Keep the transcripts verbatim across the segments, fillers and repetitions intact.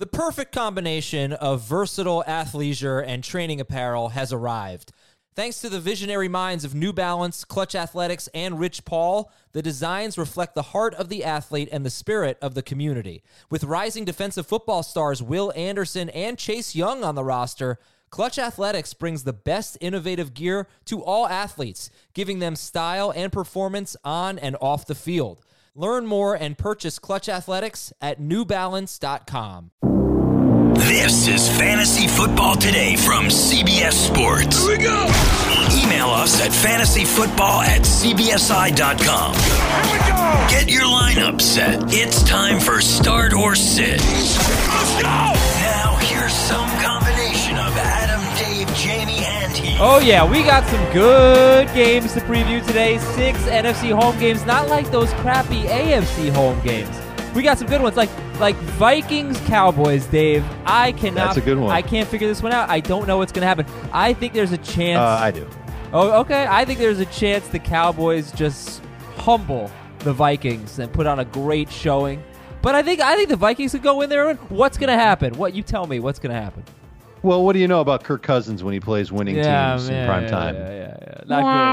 The perfect combination of versatile athleisure and training apparel has arrived. Thanks to the visionary minds of New Balance, Clutch Athletics, and Rich Paul, the designs reflect the heart of the athlete and the spirit of the community. With rising defensive football stars Will Anderson and Chase Young on the roster, Clutch Athletics brings the best innovative gear to all athletes, giving them style and performance on and off the field. Learn more and purchase Clutch Athletics at new balance dot com. This is Fantasy Football Today from C B S Sports. Here we go. Email us at fantasy football at c b s i dot com. Here we go. Get your lineup set. It's time for Start or Sit. Let's go. Now here's some combination of Adam, Dave, Jamie, and Heath. Oh yeah, we got some good games to preview today. Six N F C home games, not like those crappy A F C home games. We got some good ones, like like Vikings Cowboys. Dave, I cannot. That's a good one. I can't figure this one out. I don't know what's going to happen. I think there's a chance. Uh, I do. Oh, okay. I think there's a chance the Cowboys just humble the Vikings and put on a great showing. But I think I think the Vikings could go in there and win. What's going to happen? What you tell me? What's going to happen? Well, what do you know about Kirk Cousins when he plays winning Yeah, teams yeah, in prime yeah, time? Yeah, yeah, yeah.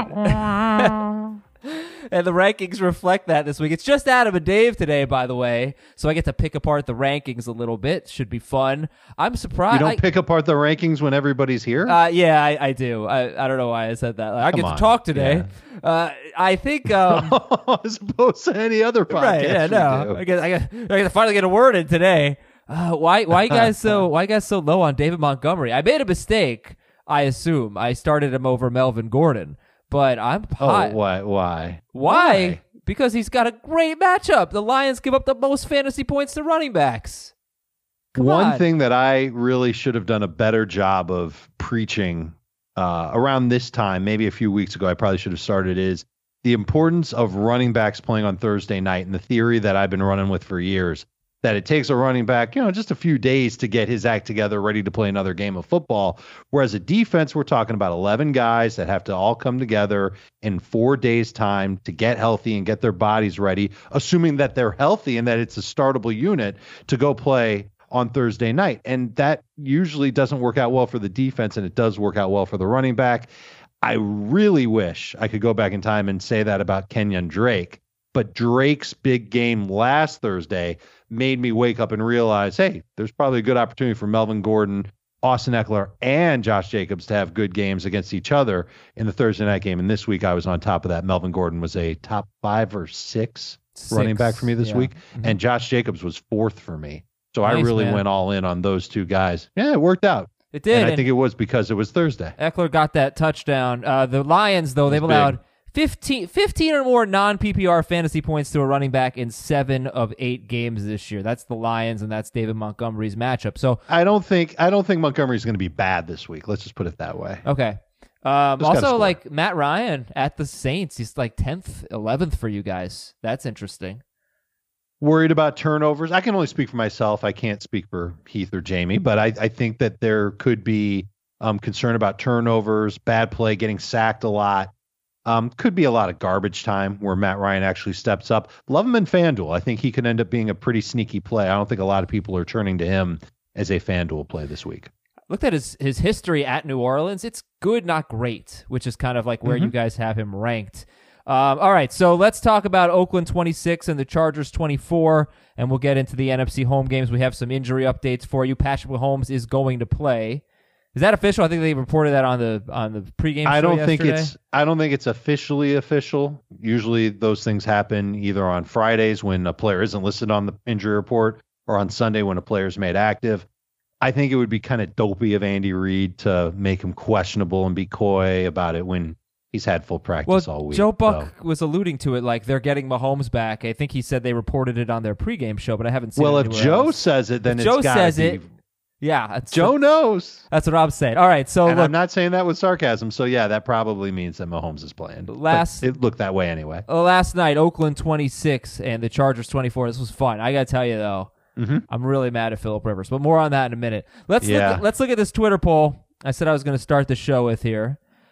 Not good. And the rankings reflect that this week. It's just Adam and Dave today, by the way, so I get to pick apart the rankings a little bit. Should be fun. I'm surprised. You don't I, pick apart the rankings when everybody's here? Uh, yeah, I, I do. I, I don't know why I said that. I Come get on. to talk today. Yeah. Uh, I think. Um, As opposed to any other podcast. right? Yeah, we no. do. I guess I guess I gotta finally get a word in today. Uh, why why you guys so why you guys so low on David Montgomery? I made a mistake. I assume I started him over Melvin Gordon, but I'm high. Oh, why? Why? Why? Because he's got a great matchup. The Lions give up the most fantasy points to running backs. Come One on. thing that I really should have done a better job of preaching uh, around this time, maybe a few weeks ago, I probably should have started, is the importance of running backs playing on Thursday night, and the theory that I've been running with for years, that it takes a running back, you know, just a few days to get his act together, ready to play another game of football. Whereas a defense, we're talking about eleven guys that have to all come together in four days' time to get healthy and get their bodies ready, assuming that they're healthy and that it's a startable unit to go play on Thursday night. And that usually doesn't work out well for the defense, and it does work out well for the running back. I really wish I could go back in time and say that about Kenyon Drake. But Drake's big game last Thursday made me wake up and realize, hey, there's probably a good opportunity for Melvin Gordon, Austin Eckler, and Josh Jacobs to have good games against each other in the Thursday night game. And this week I was on top of that. Melvin Gordon was a top five or six, Six, running back for me this yeah. week. Mm-hmm. And Josh Jacobs was fourth for me. So Nice, I really man. went all in on those two guys. Yeah, it worked out. It did. And I and think it was because it was Thursday. Eckler got that touchdown. Uh, the Lions, though, they've big. allowed fifteen, fifteen or more non-P P R fantasy points to a running back in seven of eight games this year. That's the Lions, and that's David Montgomery's matchup. So, I don't think I don't think Montgomery's going to be bad this week. Let's just put it that way. okay. Um, Just gotta also, score. like Matt Ryan at the Saints, he's like tenth, eleventh for you guys. That's interesting. Worried about turnovers. I can only speak for myself. I can't speak for Heath or Jamie, but I, I think that there could be um, concern about turnovers, bad play, getting sacked a lot. Um, could be a lot of garbage time where Matt Ryan actually steps up. Love him in FanDuel. I think he could end up being a pretty sneaky play. I don't think a lot of people are turning to him as a FanDuel play this week. Looked at his, his history at New Orleans. It's good, not great, which is kind of like where Mm-hmm. you guys have him ranked. Um, all right, so let's talk about Oakland twenty-six and the Chargers twenty-four, and we'll get into the N F C home games. We have some injury updates for you. Patrick Mahomes is going to play. Is that official? I think they reported that on the on the pregame show I don't think yesterday. it's I don't think it's officially official. Usually those things happen either on Fridays when a player isn't listed on the injury report or on Sunday when a player is made active. I think it would be kind of dopey of Andy Reid to make him questionable and be coy about it when he's had full practice Well, all week. Joe Buck so. was alluding to it like they're getting Mahomes back. I think he said they reported it on their pregame show, but I haven't seen Well, it if anywhere Joe else. says it, then If it's Joe gotta says be. it, yeah. That's, Joe knows. That's what I'm saying. All right, so And look, I'm not saying that with sarcasm. So yeah, that probably means that Mahomes is playing. But Last- it looked that way anyway. Uh, last night, Oakland twenty-six and the Chargers twenty-four. This was fun. I got to tell you, though, Mhm. I'm really mad at Phillip Rivers, but more on that in a minute. Let's, Yeah. look, at, let's look at this Twitter poll I said I was going to start the show with here.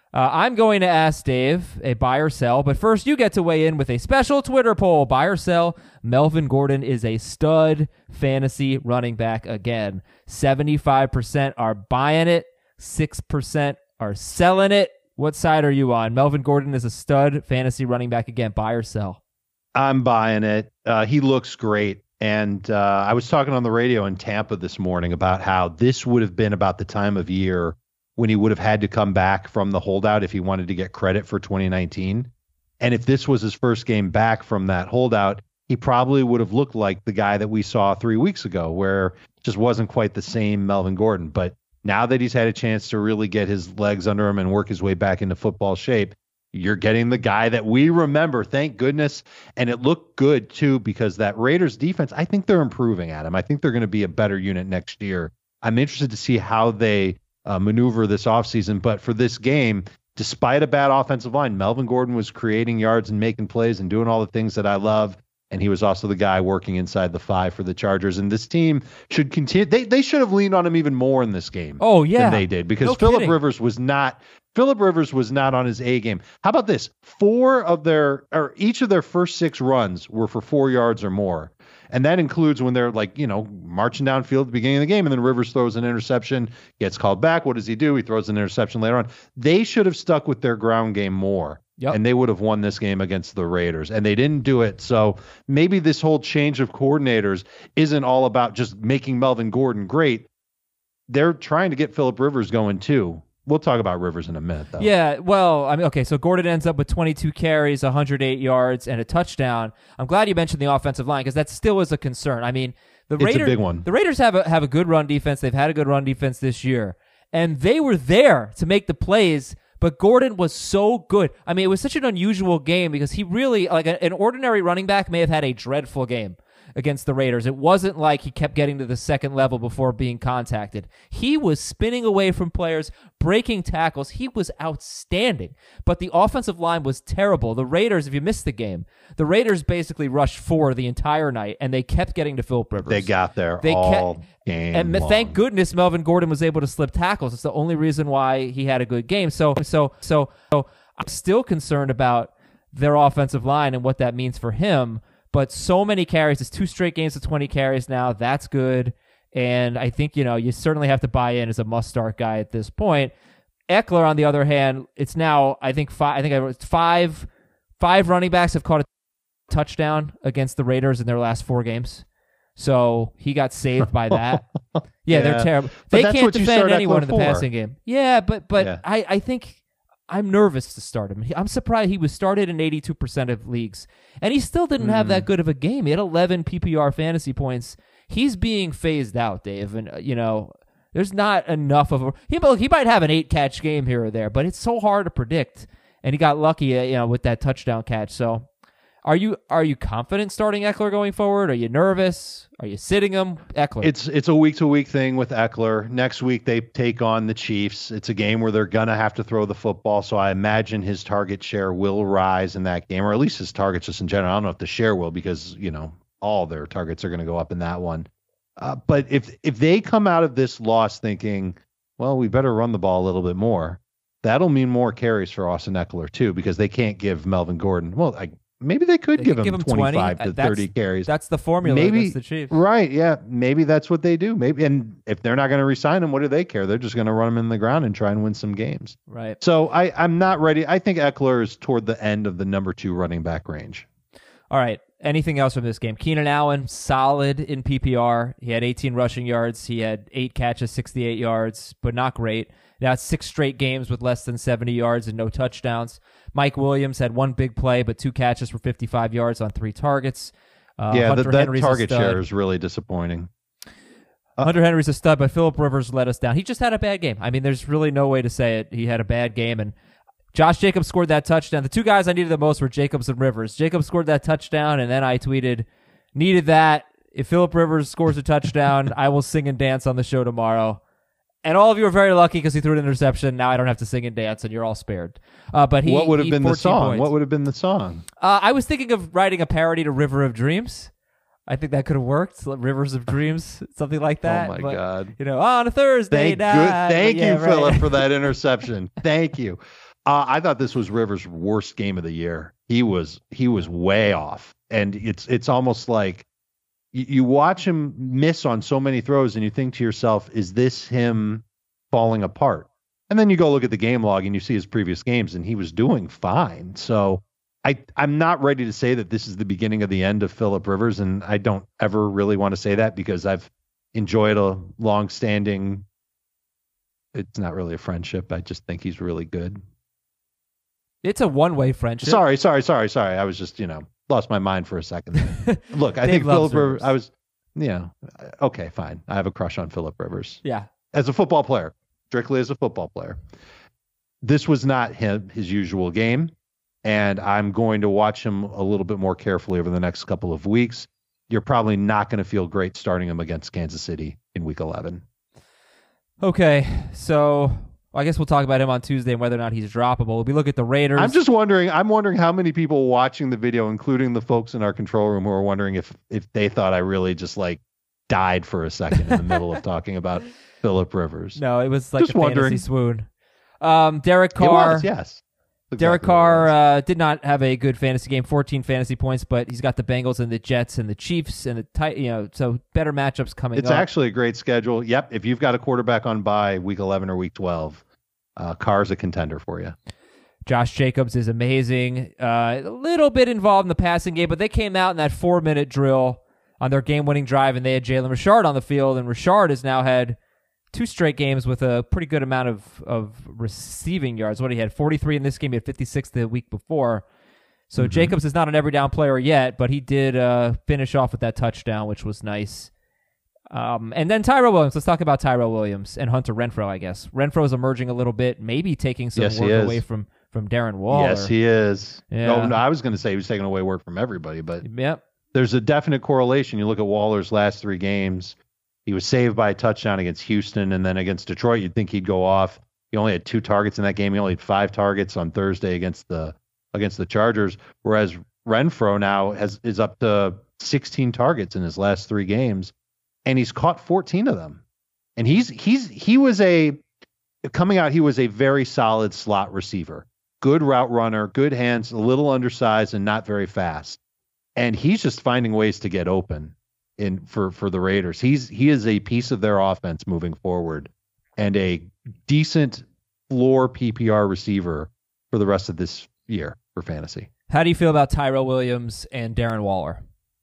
Uh, I'm going to ask Dave a buy or sell, but first you get to weigh in with a special Twitter poll. Buy or sell, Melvin Gordon is a stud fantasy running back again. seventy-five percent are buying it, six percent are selling it. What side are you on? Melvin Gordon is a stud fantasy running back again. Buy or sell? I'm buying it. Uh, he looks great. And uh, I was talking on the radio in Tampa this morning about how this would have been about the time of year when he would have had to come back from the holdout if he wanted to get credit for twenty nineteen. And if this was his first game back from that holdout, he probably would have looked like the guy that we saw three weeks ago, where it just wasn't quite the same Melvin Gordon. But now that he's had a chance to really get his legs under him and work his way back into football shape, you're getting the guy that we remember, thank goodness. And it looked good, too, because that Raiders defense, I think they're improving at him. I think they're going to be a better unit next year. I'm interested to see how they uh, maneuver this offseason. But for this game, despite a bad offensive line, Melvin Gordon was creating yards and making plays and doing all the things that I love. And he was also the guy working inside the five for the Chargers. And this team should continue. They they should have leaned on him even more in this game. Oh, yeah. Than they did, because No Phillip kidding. Rivers was not Phillip Rivers was not on his A game. How about this? Four of their or each of their first six runs were for four yards or more. And that includes when they're like, you know, marching downfield at the beginning of the game, and then Rivers throws an interception, gets called back. What does he do? He throws an interception later on. They should have stuck with their ground game more. Yep. And they would have won this game against the Raiders, and they didn't do it. So maybe this whole change of coordinators isn't all about just making Melvin Gordon great. They're trying to get Phillip Rivers going too. We'll talk about Rivers in a minute, though. Yeah, well, I mean, okay, so Gordon ends up with twenty-two carries, one hundred eight yards, and a touchdown. I'm glad you mentioned the offensive line because that still is a concern. I mean, the It's a Raiders, big one. The Raiders have a have a good run defense. They've had a good run defense this year, and they were there to make the plays. But Gordon was so good. I mean, it was such an unusual game because he really, like a, an ordinary running back may have had a dreadful game against the Raiders. It wasn't like he kept getting to the second level before being contacted. He was spinning away from players, breaking tackles. He was outstanding. But the offensive line was terrible. The Raiders, if you missed the game, the Raiders basically rushed four the entire night, and they kept getting to Phillip Rivers. They got there They all kept, game and long. thank goodness Melvin Gordon was able to slip tackles. It's the only reason why he had a good game. So, so, so, so I'm still concerned about their offensive line and what that means for him. But so many carries, it's two straight games of twenty carries now. That's good. And I think, you know, you certainly have to buy in as a must-start guy at this point. Eckler, on the other hand, it's now, I think, five, I think it's five, five running backs have caught a touchdown against the Raiders in their last four games. So he got saved by that. Yeah, Yeah. they're terrible. But They that's can't what you defend start anyone Eckler in the for. passing game. Yeah, but but Yeah. I, I think I'm nervous to start him. He- I'm surprised he was started in eighty-two percent of leagues, and he still didn't have that good of a game. He had eleven P P R fantasy points. He's being phased out, Dave, and uh, you know there's not enough of a. He he might have an eight catch game here or there, but it's so hard to predict. And he got lucky, uh, you know, with that touchdown catch. So, are you are you confident starting Eckler going forward? Are you nervous? Are you sitting him? Eckler. It's it's a week to week thing with Eckler. Next week they take on the Chiefs. It's a game where they're gonna have to throw the football, so I imagine his target share will rise in that game, or at least his targets just in general. I don't know if the share will, because you know all their targets are going to go up in that one. Uh, but if if they come out of this loss thinking, well, we better run the ball a little bit more, that'll mean more carries for Austin Eckler too, because they can't give Melvin Gordon. Well, I, maybe they could They give could him give him twenty. twenty-five to That's- thirty carries. That's the formula Maybe against the Chiefs. Right, yeah, maybe that's what they do. Maybe, and if they're not going to re-sign him, what do they care? They're just going to run him in the ground and try and win some games. Right. So I, I'm not ready. I think Eckler is toward the end of the number two running back range. All right. Anything else from this game? Keenan Allen, solid in P P R. He had eighteen rushing yards. He had eight catches, sixty-eight yards, but not great. Now it's six straight games with less than seventy yards and no touchdowns. Mike Williams had one big play, but two catches for fifty-five yards on three targets. Uh, yeah, Hunter the, that Henry's a target stud. share is really disappointing. Hunter Henry's a stud, but Phillip Rivers let us down. He just had a bad game. I mean, there's really no way to say it. He had a bad game, and Josh Jacobs scored that touchdown. The two guys I needed the most were Jacobs and Rivers. Jacobs scored that touchdown, and then I tweeted, needed that. If Phillip Rivers scores a touchdown, I will sing and dance on the show tomorrow. And all of you are very lucky because he threw an interception. Now I don't have to sing and dance, and you're all spared. Uh, but he, what would have he been the fourteen song? points. What would have been the song? Uh, I was thinking of writing a parody to River of Dreams. I think that could have worked. Rivers of Dreams, something like that. Oh my But, God! You know, on a Thursday Thank night. good. Thank Yeah, you, right. Philip, for that interception. Thank you. Uh, I thought this was Rivers' worst game of the year. He was he was way off, and it's it's almost like you, you watch him miss on so many throws, and you think to yourself, "Is this him falling apart?" And then you go look at the game log, and you see his previous games, and he was doing fine. So I I'm not ready to say that this is the beginning of the end of Phillip Rivers, and I don't ever really want to say that because I've enjoyed a long-standing. It's not really a friendship. I just think he's really good. It's a one-way friendship. Sorry, sorry, sorry, sorry. I was just, you know, lost my mind for a second. Look, I Dave think loves Phillip Rivers. Rivers. I was, yeah, okay, fine. I have a crush on Phillip Rivers Yeah. as a football player, strictly as a football player. This was not him, his usual game, and I'm going to watch him a little bit more carefully over the next couple of weeks. You're probably not going to feel great starting him against Kansas City in Week eleven. Okay, so I guess we'll talk about him on Tuesday and whether or not he's droppable. We look at the Raiders. I'm just wondering. I'm wondering how many people watching the video, including the folks in our control room, who are wondering if if they thought I really just like died for a second in the middle of talking about Phillip Rivers. No, it was like Just a fantasy wondering. swoon. Um, Derek It Carr. was, yes. That's Derek exactly what it Carr was. uh, did not have a good fantasy game, fourteen fantasy points, but he's got the Bengals and the Jets and the Chiefs and the tight, you know, so better matchups coming It's up. actually a great schedule. Yep. If you've got a quarterback on bye week eleven or week twelve, uh, Carr's a contender for you. Josh Jacobs is amazing. Uh, a little bit involved in the passing game, but they came out in that four-minute drill on their game-winning drive, and they had Jalen Richard on the field, and Richard has now had two straight games with a pretty good amount of, of receiving yards. What he had, forty-three in this game. He had fifty-six the week before. So Mm-hmm. Jacobs is not an every down player yet, but he did uh, finish off with that touchdown, which was nice. Um, and then Tyrell Williams. Let's talk about Tyrell Williams and Hunter Renfrow, I guess. Renfro's emerging a little bit, maybe taking some Yes, he work is. away from, from Darren Waller. Yes, he is. Yeah. No, no, I was going to say he was taking away work from everybody, but Yep. there's a definite correlation. You look at Waller's last three games. He was saved by a touchdown against Houston, and then against Detroit, you'd think he'd go off. He only had two targets in that game. He only had five targets on Thursday against the against the Chargers, whereas Renfrow now has is up to sixteen targets in his last three games, and he's caught fourteen of them. And he's he's he was a coming out. He was a very solid slot receiver, good route runner, good hands, a little undersized and not very fast. And he's just finding ways to get open in for for the Raiders. He's he is a piece of their offense moving forward, and a decent floor P P R receiver for the rest of this year for fantasy. How do you feel about Tyrell Williams and Darren Waller?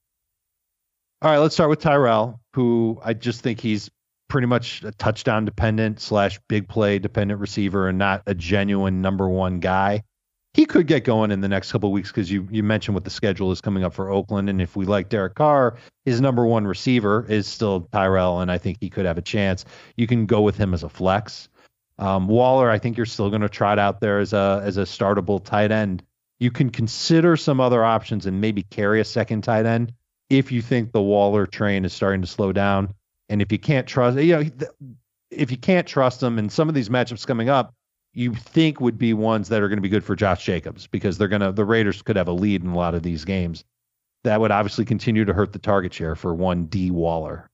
All right, let's start with Tyrell, who I just think he's pretty much a touchdown dependent slash big play dependent receiver and not a genuine number one guy. He could get going in the next couple of weeks because you you mentioned what the schedule is coming up for Oakland, and if we like Derek Carr, his number one receiver is still Tyrell, and I think he could have a chance. You can go with him as a flex. Um, Waller, I think you're still going to trot out there as a as a startable tight end. You can consider some other options and maybe carry a second tight end if you think the Waller train is starting to slow down, and if you can't trust, you know, if you can't trust him, and some of these matchups coming up, you think would be ones that are going to be good for Josh Jacobs because they're going to, the Raiders could have a lead in a lot of these games. That would obviously continue to hurt the target share for one D Waller.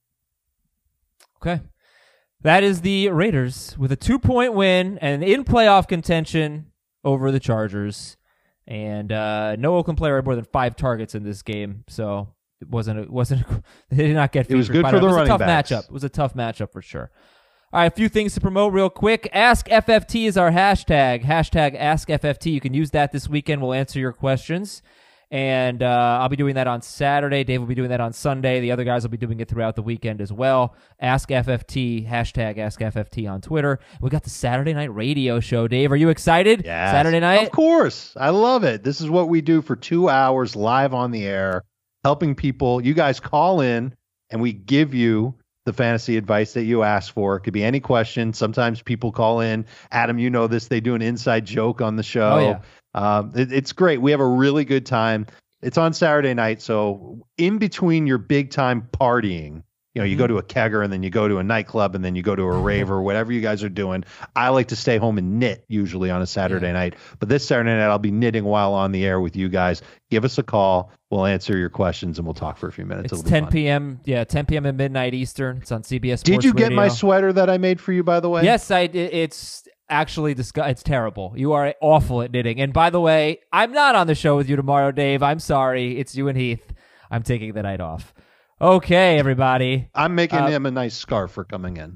Okay. That is the Raiders with a two-point win and in playoff contention over the Chargers. And uh, no Oakland player had more than five targets in this game, so it wasn't. It wasn't. They did not get featured. It was good by for them. the It was running a tough backs. matchup. It was a tough matchup for sure. All right, a few things to promote real quick. Ask F F T is our hashtag. Hashtag Ask F F T. You can use that this weekend. We'll answer your questions. And uh, I'll be doing that on Saturday. Dave will be doing that on Sunday. The other guys will be doing it throughout the weekend as well. Ask F F T, hashtag Ask F F T on Twitter. We got the Saturday night radio show. Dave, are you excited? Yes. Saturday night? Of course. I love it. This is what we do for two hours live on the air, helping people. You guys call in, and we give you the fantasy advice that you ask for. It could be any question. Sometimes people call in. Adam, you know this. They do an inside joke on the show. Oh, yeah. Um, it, it's great. We have a really good time. It's on Saturday night, so in between your big time partying, you know, you go to a kegger and then you go to a nightclub and then you go to a rave or whatever you guys are doing. I like to stay home and knit usually on a Saturday Yeah. night, but this Saturday night I'll be knitting while on the air with you guys. Give us a call. We'll answer your questions and we'll talk for a few minutes. It's It'll be ten fun. p.m. Yeah, ten p.m. at midnight Eastern. It's on C B S Sports Did you get my Radio. sweater that I made for you, by the way? Yes, I. It, it's actually disgust. It's terrible. You are awful at knitting. And by the way, I'm not on the show with you tomorrow, Dave. I'm sorry. It's you and Heath. I'm taking the night off. Okay, everybody. I'm making uh, him a nice scarf for coming in.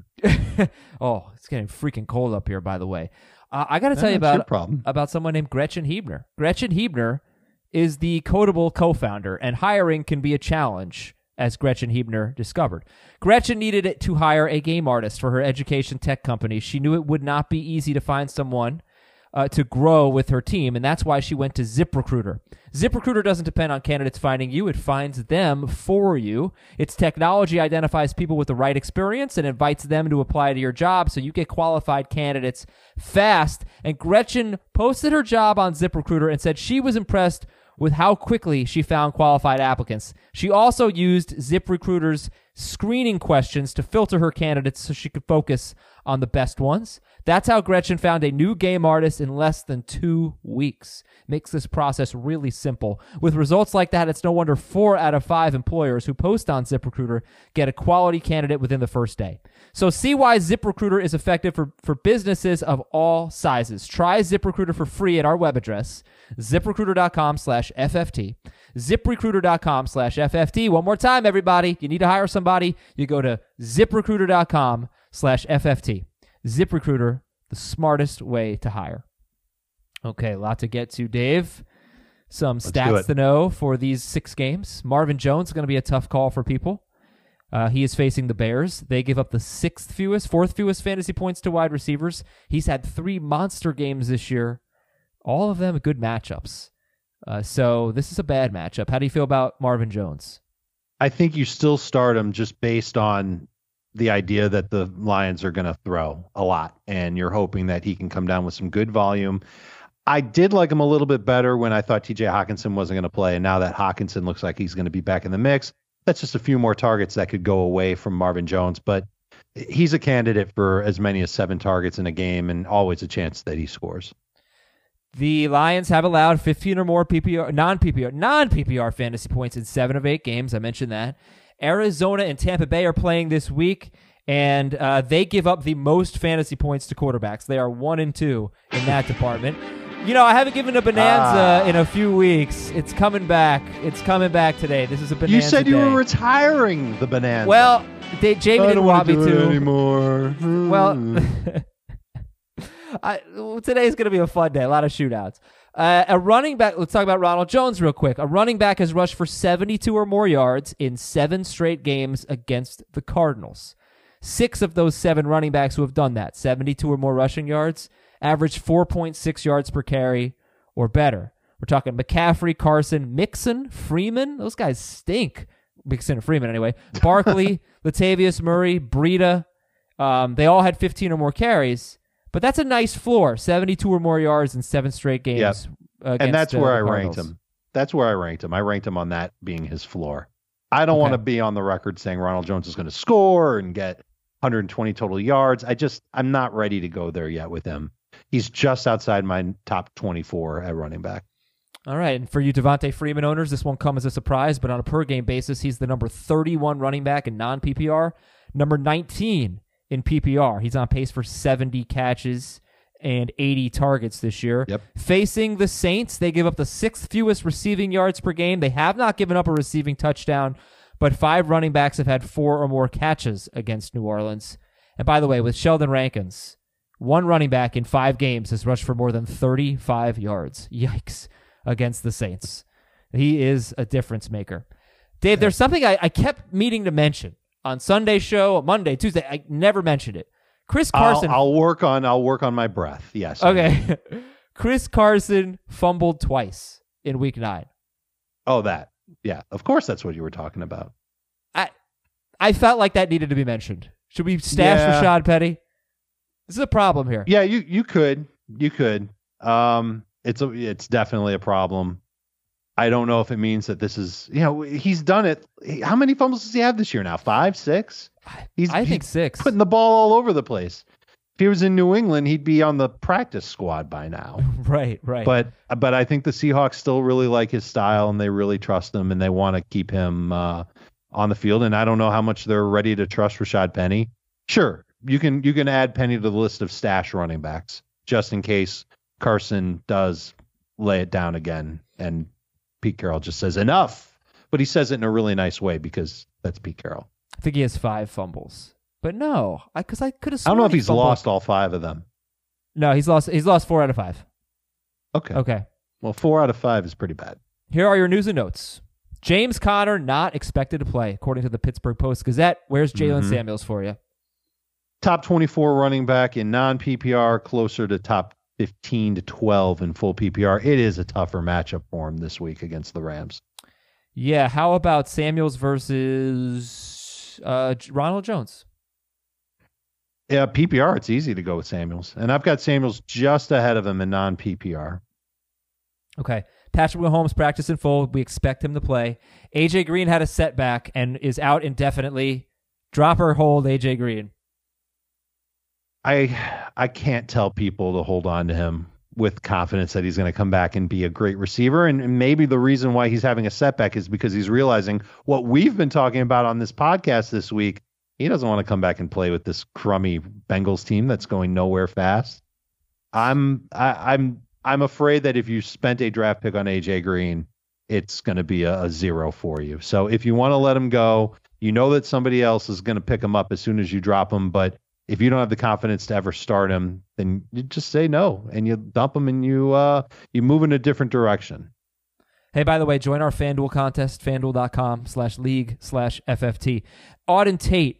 Oh, it's getting freaking cold up here, by the way. Uh, I got to tell That's you your about, problem. about someone named Gretchen Hebner. Gretchen Hebner is the Codable co-founder, and hiring can be a challenge, as Gretchen Hebner discovered. Gretchen needed it to hire a game artist for her education tech company. She knew it would not be easy to find someone uh, to grow with her team, and that's why she went to ZipRecruiter. ZipRecruiter doesn't depend on candidates finding you. It finds them for you. Its technology identifies people with the right experience and invites them to apply to your job, so you get qualified candidates fast. And Gretchen posted her job on ZipRecruiter and said she was impressed with how quickly she found qualified applicants. She also used ZipRecruiter's screening questions to filter her candidates so she could focus on the best ones. That's how Gretchen found a new game artist in less than two weeks. Makes this process really simple. With results like that, it's no wonder four out of five employers who post on ZipRecruiter get a quality candidate within the first day. So see why ZipRecruiter is effective for, for businesses of all sizes. Try ZipRecruiter for free at our web address, ZipRecruiter.com slash FFT. ZipRecruiter.com slash FFT. One more time, everybody. You need to hire somebody, you go to ZipRecruiter.com slash FFT. ZipRecruiter, the smartest way to hire. Okay, a lot to get to, Dave. Some Let's stats to know for these six games. Marvin Jones is going to be a tough call for people. Uh, he is facing the Bears. They give up the sixth fewest, fourth fewest fantasy points to wide receivers. He's had three monster games this year. All of them good matchups. Uh, so this is a bad matchup. How do you feel about Marvin Jones? I think you still start him just based on the idea that the Lions are going to throw a lot, and you're hoping that he can come down with some good volume. I did like him a little bit better when I thought T J Hawkinson wasn't going to play, and now that Hawkinson looks like he's going to be back in the mix, that's just a few more targets that could go away from Marvin Jones. But he's a candidate for as many as seven targets in a game, and always a chance that he scores. The Lions have allowed fifteen or more P P R, non-P P R, non-P P R fantasy points in seven of eight games. I mentioned that. Arizona and Tampa Bay are playing this week, and uh, they give up the most fantasy points to quarterbacks. They are one and two in that department. You know, I haven't given a bonanza ah. in a few weeks. It's coming back. It's coming back today. This is a bonanza You said you day. were retiring the bonanza. Well, they, Jamie I didn't don't want want me to do to. it anymore. Well, I, well, today's going to be a fun day. A lot of shootouts. Uh, a running back, let's talk about Ronald Jones real quick. A running back has rushed for seventy-two or more yards in seven straight games against the Cardinals. Six of those seven running backs who have done that, seventy-two or more rushing yards, average four point six yards per carry or better. We're talking McCaffrey, Carson, Mixon, Freeman. Those guys stink. Mixon and Freeman, anyway. Barkley, Latavius Murray, Breida. Um, they all had fifteen or more carries. But that's a nice floor, seventy-two or more yards in seven straight games. Yep. Against, and that's uh, where I Cardinals. ranked him. That's where I ranked him. I ranked him on that being his floor. I don't Okay. want to be on the record saying Ronald Jones is going to score and get one hundred twenty total yards. I just, I'm not ready to go there yet with him. He's just outside my top twenty-four at running back. All right, and for you Devontae Freeman owners, this won't come as a surprise, but on a per-game basis, he's the number thirty-one running back in non-P P R, number nineteen in P P R. He's on pace for seventy catches and eighty targets this year. Yep. Facing the Saints, they give up the sixth fewest receiving yards per game. They have not given up a receiving touchdown, but five running backs have had four or more catches against New Orleans. And by the way, with Sheldon Rankins, one running back in five games has rushed for more than thirty-five yards. Yikes. Against the Saints. He is a difference maker. Dave, there's something I, I kept meaning to mention on Sunday's show, Monday, Tuesday. I never mentioned it. Chris Carson. I'll, I'll work on. I'll work on my breath. Yes. Okay. Chris Carson fumbled twice in week nine. Oh, that. Yeah. Of course, that's what you were talking about. I I felt like that needed to be mentioned. Should we stash Yeah. Rashad Penny? This is a problem here. Yeah, you you could. You could. Um, it's a, it's definitely a problem. I don't know if it means that this is, you know, he's done it. He- How many fumbles does he have this year now? Five, six? He's, I think he's six. putting the ball all over the place. If he was in New England, he'd be on the practice squad by now. Right, right. But but I think the Seahawks still really like his style, and they really trust him, and they want to keep him uh, on the field. And I don't know how much they're ready to trust Rashad Penny. Sure, you can you can add Penny to the list of stash running backs just in case Carson does lay it down again and Pete Carroll just says enough. But he says it in a really nice way because that's Pete Carroll. I think he has five fumbles. But no, I because I could have. I don't know if he's fumbled. lost all five of them. No, he's lost. He's lost four out of five. Okay. Okay. Well, four out of five is pretty bad. Here are your news and notes. James Conner not expected to play, according to the Pittsburgh Post-Gazette. Where's Jalen Mm-hmm. Samuels for you? Top twenty-four running back in non-P P R, closer to top fifteen to twelve in full P P R. It is a tougher matchup for him this week against the Rams. Yeah, how about Samuels versus uh, Ronald Jones? Yeah, P P R, it's easy to go with Samuels. And I've got Samuels just ahead of him in non-P P R. Okay. Patrick Mahomes practiced in full. We expect him to play. A J Green had a setback and is out indefinitely. Drop or hold A J Green. I I can't tell people to hold on to him with confidence that he's going to come back and be a great receiver. And, and maybe the reason why he's having a setback is because he's realizing what we've been talking about on this podcast this week. He doesn't want to come back and play with this crummy Bengals team that's going nowhere fast. I'm I, I'm I'm afraid that if you spent a draft pick on A J Green, it's going to be a, a zero for you. So if you want to let him go, you know that somebody else is going to pick him up as soon as you drop him. But if you don't have the confidence to ever start him, then you just say no and you dump him and you uh you move in a different direction. Hey, by the way, join our FanDuel contest, fanduel.com slash league slash FFT. Auden Tate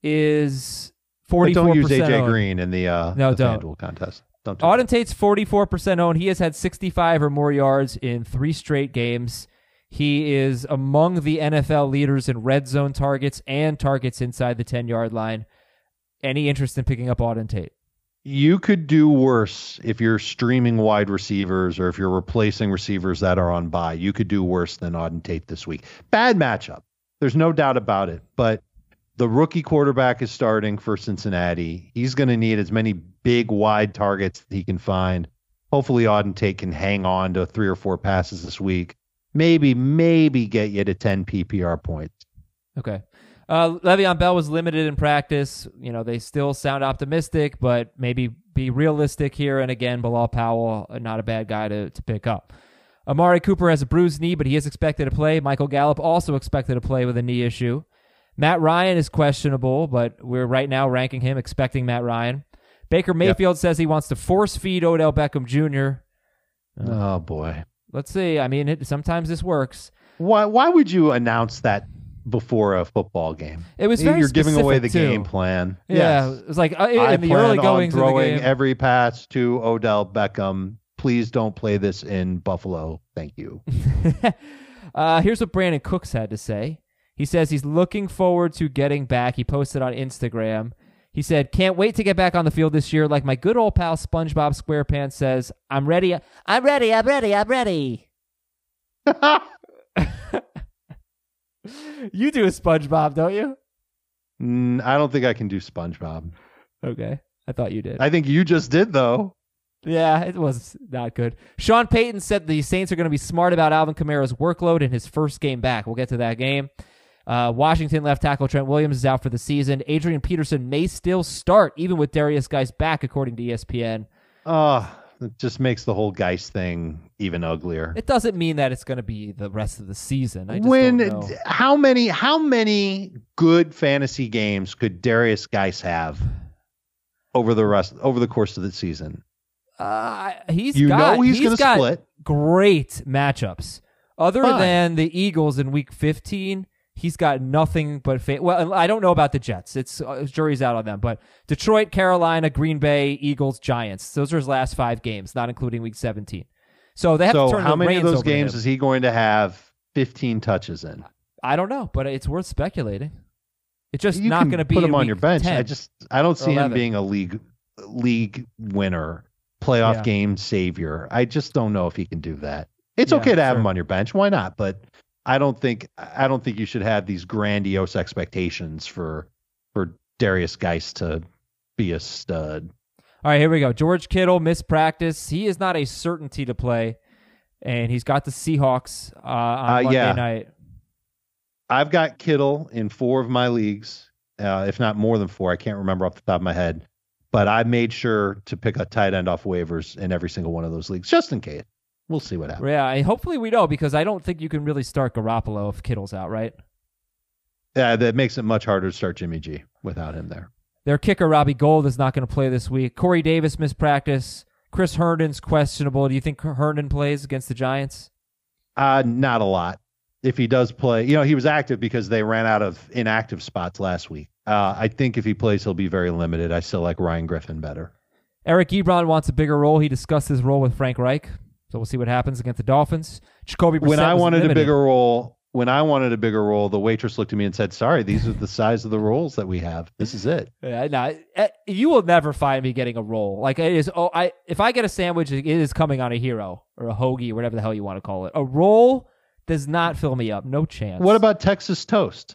is forty-four percent But don't use A J owned. Green in the, uh, No, the don't. FanDuel contest. Don't do Auden that. Tate's forty-four percent owned. He has had sixty-five or more yards in three straight games. He is among the N F L leaders in red zone targets and targets inside the ten-yard line. Any interest in picking up Auden Tate? You could do worse if you're streaming wide receivers or if you're replacing receivers that are on bye. You could do worse than Auden Tate this week. Bad matchup. There's no doubt about it. But the rookie quarterback is starting for Cincinnati. He's going to need as many big, wide targets that he can find. Hopefully Auden Tate can hang on to three or four passes this week. Maybe, maybe get you to ten P P R points. Okay. Uh, Le'Veon Bell was limited in practice. You know, they still sound optimistic, but maybe be realistic here. And again, Bilal Powell, not a bad guy to, to pick up. Amari Cooper has a bruised knee, but he is expected to play. Michael Gallup also expected to play with a knee issue. Matt Ryan is questionable, but we're right now ranking him, expecting Matt Ryan. Baker Mayfield yep. says he wants to force feed Odell Beckham Junior Uh, oh, boy. Let's see. I mean, it, sometimes this works. Why Why would you announce that before a football game? It was very You're giving away the too. game plan. Yeah, yes. it was like uh, in I the plan early on goings throwing of the game. every pass to Odell Beckham. Please don't play this in Buffalo. Thank you. uh, here's what Brandon Cooks had to say. He says he's looking forward to getting back. He posted on Instagram. He said, can't wait to get back on the field this year. Like my good old pal SpongeBob SquarePants says, I'm ready. I'm ready. I'm ready. I'm ready. You do a SpongeBob, don't you? Mm, I don't think I can do SpongeBob. Okay. I thought you did. I think you just did, though. Yeah, it was not good. Sean Payton said the Saints are going to be smart about Alvin Kamara's workload in his first game back. We'll get to that game. Uh, Washington left tackle Trent Williams is out for the season. Adrian Peterson may still start, even with Darius Geis back, according to E S P N. Oh, it just makes the whole Geis thing even uglier. It doesn't mean that it's going to be the rest of the season. I just when don't know. how many how many good fantasy games could Darius Geis have over the rest over the course of the season? Uh, he's you got, know he's, he's going to got split. Great matchups. Other Fine. than the Eagles in Week fifteen, he's got nothing but fa- well. I don't know about the Jets. It's uh, jury's out on them. But Detroit, Carolina, Green Bay, Eagles, Giants. Those are his last five games, not including Week seventeen. So they have so to turn how the many of reins those over to games him. is he going to have fifteen touches in? I don't know, but it's worth speculating. It's just You not can going to be put him in on week your bench. ten. I just I don't see him eleven. being a league league winner, playoff Yeah. game savior. I just don't know if he can do that. It's Yeah, okay to have sure. him on your bench. Why not? But I don't think I don't think you should have these grandiose expectations for for Darius Geis to be a stud. All right, here we go. George Kittle missed practice. He is not a certainty to play, and he's got the Seahawks uh, on Uh, Monday yeah. night. I've got Kittle in four of my leagues, uh, if not more than four. I can't remember off the top of my head. But I made sure to pick a tight end off waivers in every single one of those leagues, just in case. We'll see what happens. Yeah, I- hopefully we know, because I don't think you can really start Garoppolo if Kittle's out, right? Yeah, that makes it much harder to start Jimmy G without him there. Their kicker, Robbie Gould, is not going to play this week. Corey Davis missed practice. Chris Herndon's questionable. Do you think Herndon plays against the Giants? Uh, not a lot. If he does play, you know, he was active because they ran out of inactive spots last week. Uh, I think if he plays, he'll be very limited. I still like Ryan Griffin better. Eric Ebron wants a bigger role. He discussed his role with Frank Reich. So we'll see what happens against the Dolphins. Jacoby Brissett When I was wanted limited. a bigger role, when I wanted a bigger role, the waitress looked at me and said, "Sorry, these are the size of the roles that we have. This is it." Yeah, no, eh, you will never find me getting a roll. Like it is. Oh, I if I get a sandwich, it is coming on a hero or a hoagie, whatever the hell you want to call it. A roll does not fill me up. No chance. What about Texas toast?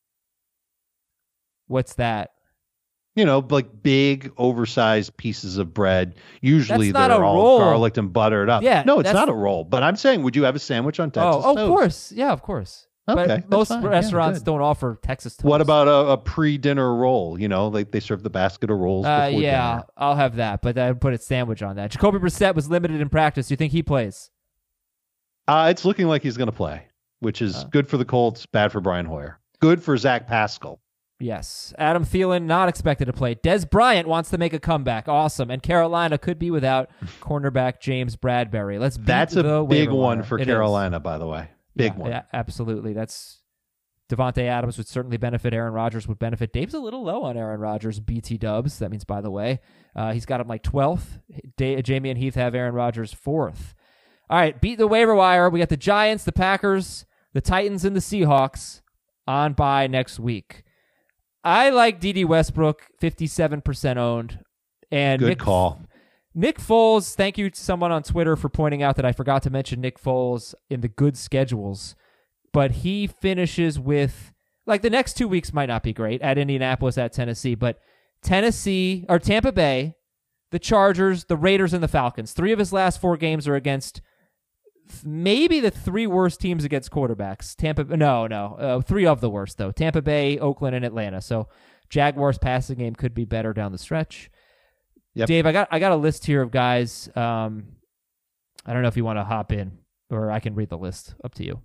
What's that? You know, like big, oversized pieces of bread. Usually That's not they're a all roll. garlicked and buttered up. Yeah, no, it's that's- not a roll. But I'm saying, would you have a sandwich on Texas oh, toast? of course. Yeah, of course. Okay, but that's most fine. Yeah, restaurants good. don't offer Texas toast. What about a, a pre-dinner roll? You know, like they serve the basket of rolls Uh, before yeah, dinner. I'll have that, but I'd put a sandwich on that. Jacoby Brissett was limited in practice. Do you think he plays? Uh, it's looking like he's going to play, which is Uh. good for the Colts, bad for Brian Hoyer. Good for Zach Pascal. Yes. Adam Thielen, not expected to play. Des Bryant wants to make a comeback. Awesome. And Carolina could be without cornerback James Bradbury. Let's beat That's a the big waiver one wire. for It is. Carolina, by the way. Big Yeah, one. yeah, absolutely. That's Devontae Adams would certainly benefit. Aaron Rodgers would benefit. Dave's a little low on Aaron Rodgers. B T dubs. That means, by the way, uh, he's got him like twelfth. Da- Jamie and Heath have Aaron Rodgers fourth. All right, beat the waiver wire. We got the Giants, the Packers, the Titans, and the Seahawks on bye next week. I like D D Westbrook, fifty-seven percent owned. And Good Nick, call. Nick Foles, thank you to someone on Twitter for pointing out that I forgot to mention Nick Foles in the good schedules. But he finishes with, like, the next two weeks might not be great at Indianapolis, at Tennessee, but Tennessee, or Tampa Bay, the Chargers, the Raiders, and the Falcons. Three of his last four games are against maybe the three worst teams against quarterbacks. Tampa, no, no, uh, three of the worst, though. Tampa Bay, Oakland, and Atlanta. So Jaguars' passing game could be better down the stretch. Yep. Dave, I got I got a list here of guys. Um, I don't know if you want to hop in, or I can read the list. Up to you.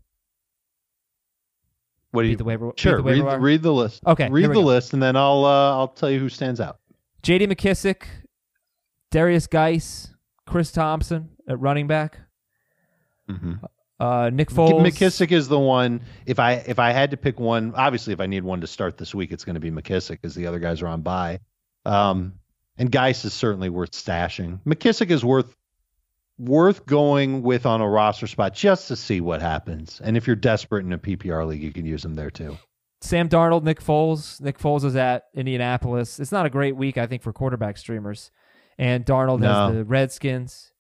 What do you? Beat the waiver, beat Sure. the waiver Read, wire? read the list. Okay, Read here the we go. list, and then I'll uh, I'll tell you who stands out. J D McKissick, Darius Geis, Chris Thompson at running back, Mm-hmm. uh, Nick Foles. McKissick is the one. If I if I had to pick one, obviously, if I need one to start this week, it's going to be McKissick, because the other guys are on bye. Um, and Geis is certainly worth stashing. McKissick is worth worth going with on a roster spot just to see what happens. And if you're desperate in a P P R league, you can use him there too. Sam Darnold, Nick Foles. Nick Foles is at Indianapolis. It's not a great week, I think, for quarterback streamers. And Darnold No. has the Redskins.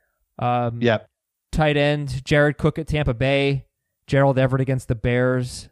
Um, Yep. Tight end, Jared Cook at Tampa Bay. Gerald Everett against the Bears.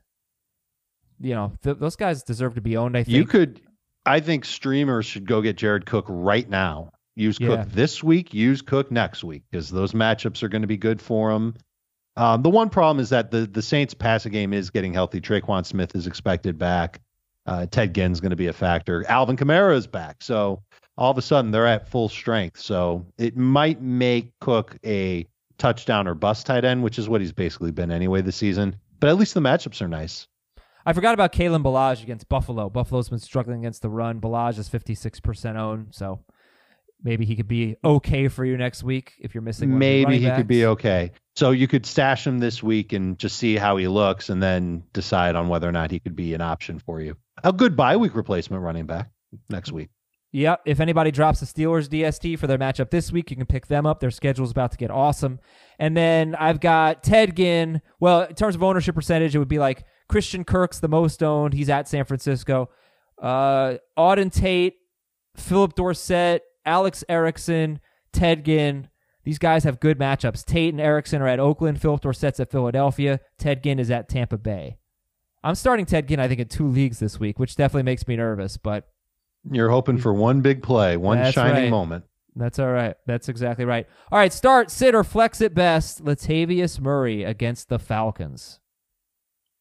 You know, th- those guys deserve to be owned, I think. You could, I think streamers should go get Jared Cook right now. Use Yeah. Cook this week, use Cook next week, because those matchups are going to be good for him. Um, the one problem is that the, the Saints passing game is getting healthy. Traquan Smith is expected back. Uh, Ted Ginn's going to be a factor. Alvin Kamara is back. So all of a sudden they're at full strength. So it might make Cook a touchdown or bust tight end, which is what he's basically been anyway this season. But at least the matchups are nice. I forgot about Kalen Ballage against Buffalo. Buffalo's been struggling against the run. Ballage is fifty-six percent owned, so maybe he could be okay for you next week if you're missing one of the Maybe running he could be backs. okay. So you could stash him this week and just see how he looks, and then decide on whether or not he could be an option for you. A good bye week replacement running back next week. Yep. If anybody drops the Steelers D S T for their matchup this week, you can pick them up. Their schedule's about to get awesome. And then I've got Ted Ginn. Well, in terms of ownership percentage, it would be like Christian Kirk's the most owned. He's at San Francisco. Uh, Auden Tate, Philip Dorsett, Alex Erickson, Ted Ginn. These guys have good matchups. Tate and Erickson are at Oakland. Philip Dorsett's at Philadelphia. Ted Ginn is at Tampa Bay. I'm starting Ted Ginn, I think, in two leagues this week, which definitely makes me nervous, but You're hoping for one big play, one That's shining right. moment. that's all right. That's exactly right. All right, start, sit, or flex at best. Latavius Murray against the Falcons.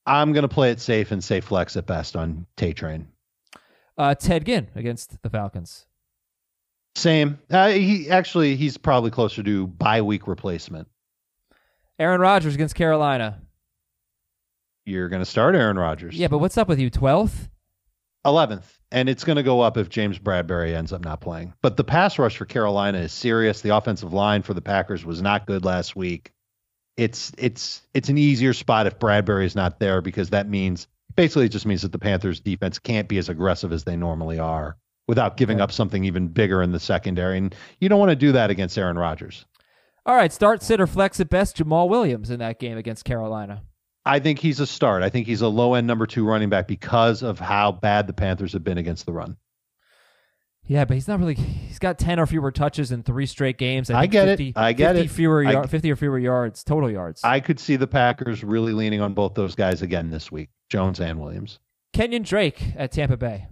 I'm going to play it safe and say flex at best on Tay Train. Uh, Ted Ginn against the Falcons. Same. Uh, he actually he's probably closer to bye week replacement. Aaron Rodgers against Carolina. You're going to start Aaron Rodgers. Yeah, but what's up with you? twelfth? eleventh. And it's going to go up if James Bradbury ends up not playing. But the pass rush for Carolina is serious. The offensive line for the Packers was not good last week. It's it's it's an easier spot if Bradbury is not there, because that means basically it just means that the Panthers defense can't be as aggressive as they normally are without giving Okay. up something even bigger in the secondary. And you don't want to do that against Aaron Rodgers. All right, start, sit, or flex at best Jamal Williams in that game against Carolina. I think he's a start. I think he's a low-end number two running back because of how bad the Panthers have been against the run. Yeah, but he's not really. He's got ten or fewer touches in three straight games. I, I think get fifty, it. I get fifty it. Fewer I- yard, fifty or fewer yards, total yards. I could see the Packers really leaning on both those guys again this week, Jones and Williams. Kenyon Drake at Tampa Bay.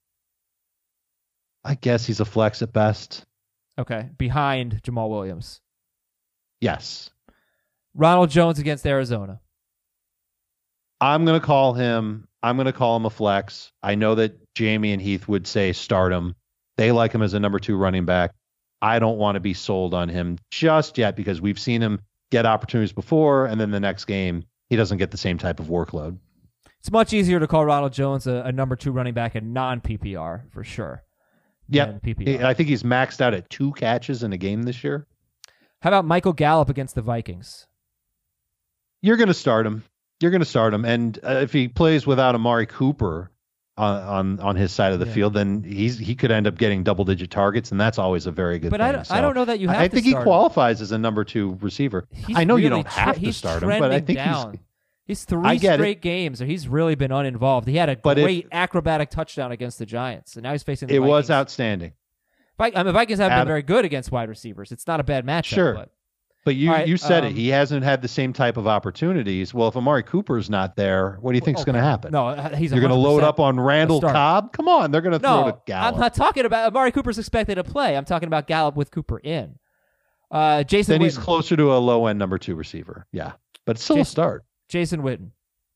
I guess he's a flex at best. Okay, behind Jamal Williams. Yes. Ronald Jones against Arizona. I'm going to call him. I'm going to call him a flex. I know that Jamie and Heath would say start him. They like him as a number two running back. I don't want to be sold on him just yet because we've seen him get opportunities before, and then the next game he doesn't get the same type of workload. It's much easier to call Ronald Jones a, a number two running back in non-P P R for sure. Yeah, than P P R. I think he's maxed out at two catches in a game this year. How about Michael Gallup against the Vikings? You're going to start him. You're going to start him, and uh, if he plays without Amari Cooper on on, on his side of the Yeah. field, then he's he could end up getting double digit targets, and that's always a very good But thing. I don't, So I don't know that you have I to think he start him. qualifies as a number two receiver. He's I know you really don't have tre- to he's start him, but I trending think down. he's. He's three I get straight it. games, or he's really been uninvolved. He had a But if- great acrobatic touchdown against the Giants, and now he's facing the It Vikings. was outstanding. Vi- I mean, Vikings have been Ad- very good against wide receivers. It's not a bad matchup. Sure. But But you All right, you said um, it. He hasn't had the same type of opportunities. Well, if Amari Cooper's not there, what do you think's okay. going to happen? No, uh, he's You're going to one hundred load percent up on Randall start. Cobb? Come on, they're going to throw No, to Gallup. I'm not talking about Amari Cooper's expected to play. I'm talking about Gallup with Cooper in. Uh, Jason then Witten. he's closer to a low end number two receiver. Yeah, but it's still Jason- a start. Jason Witten.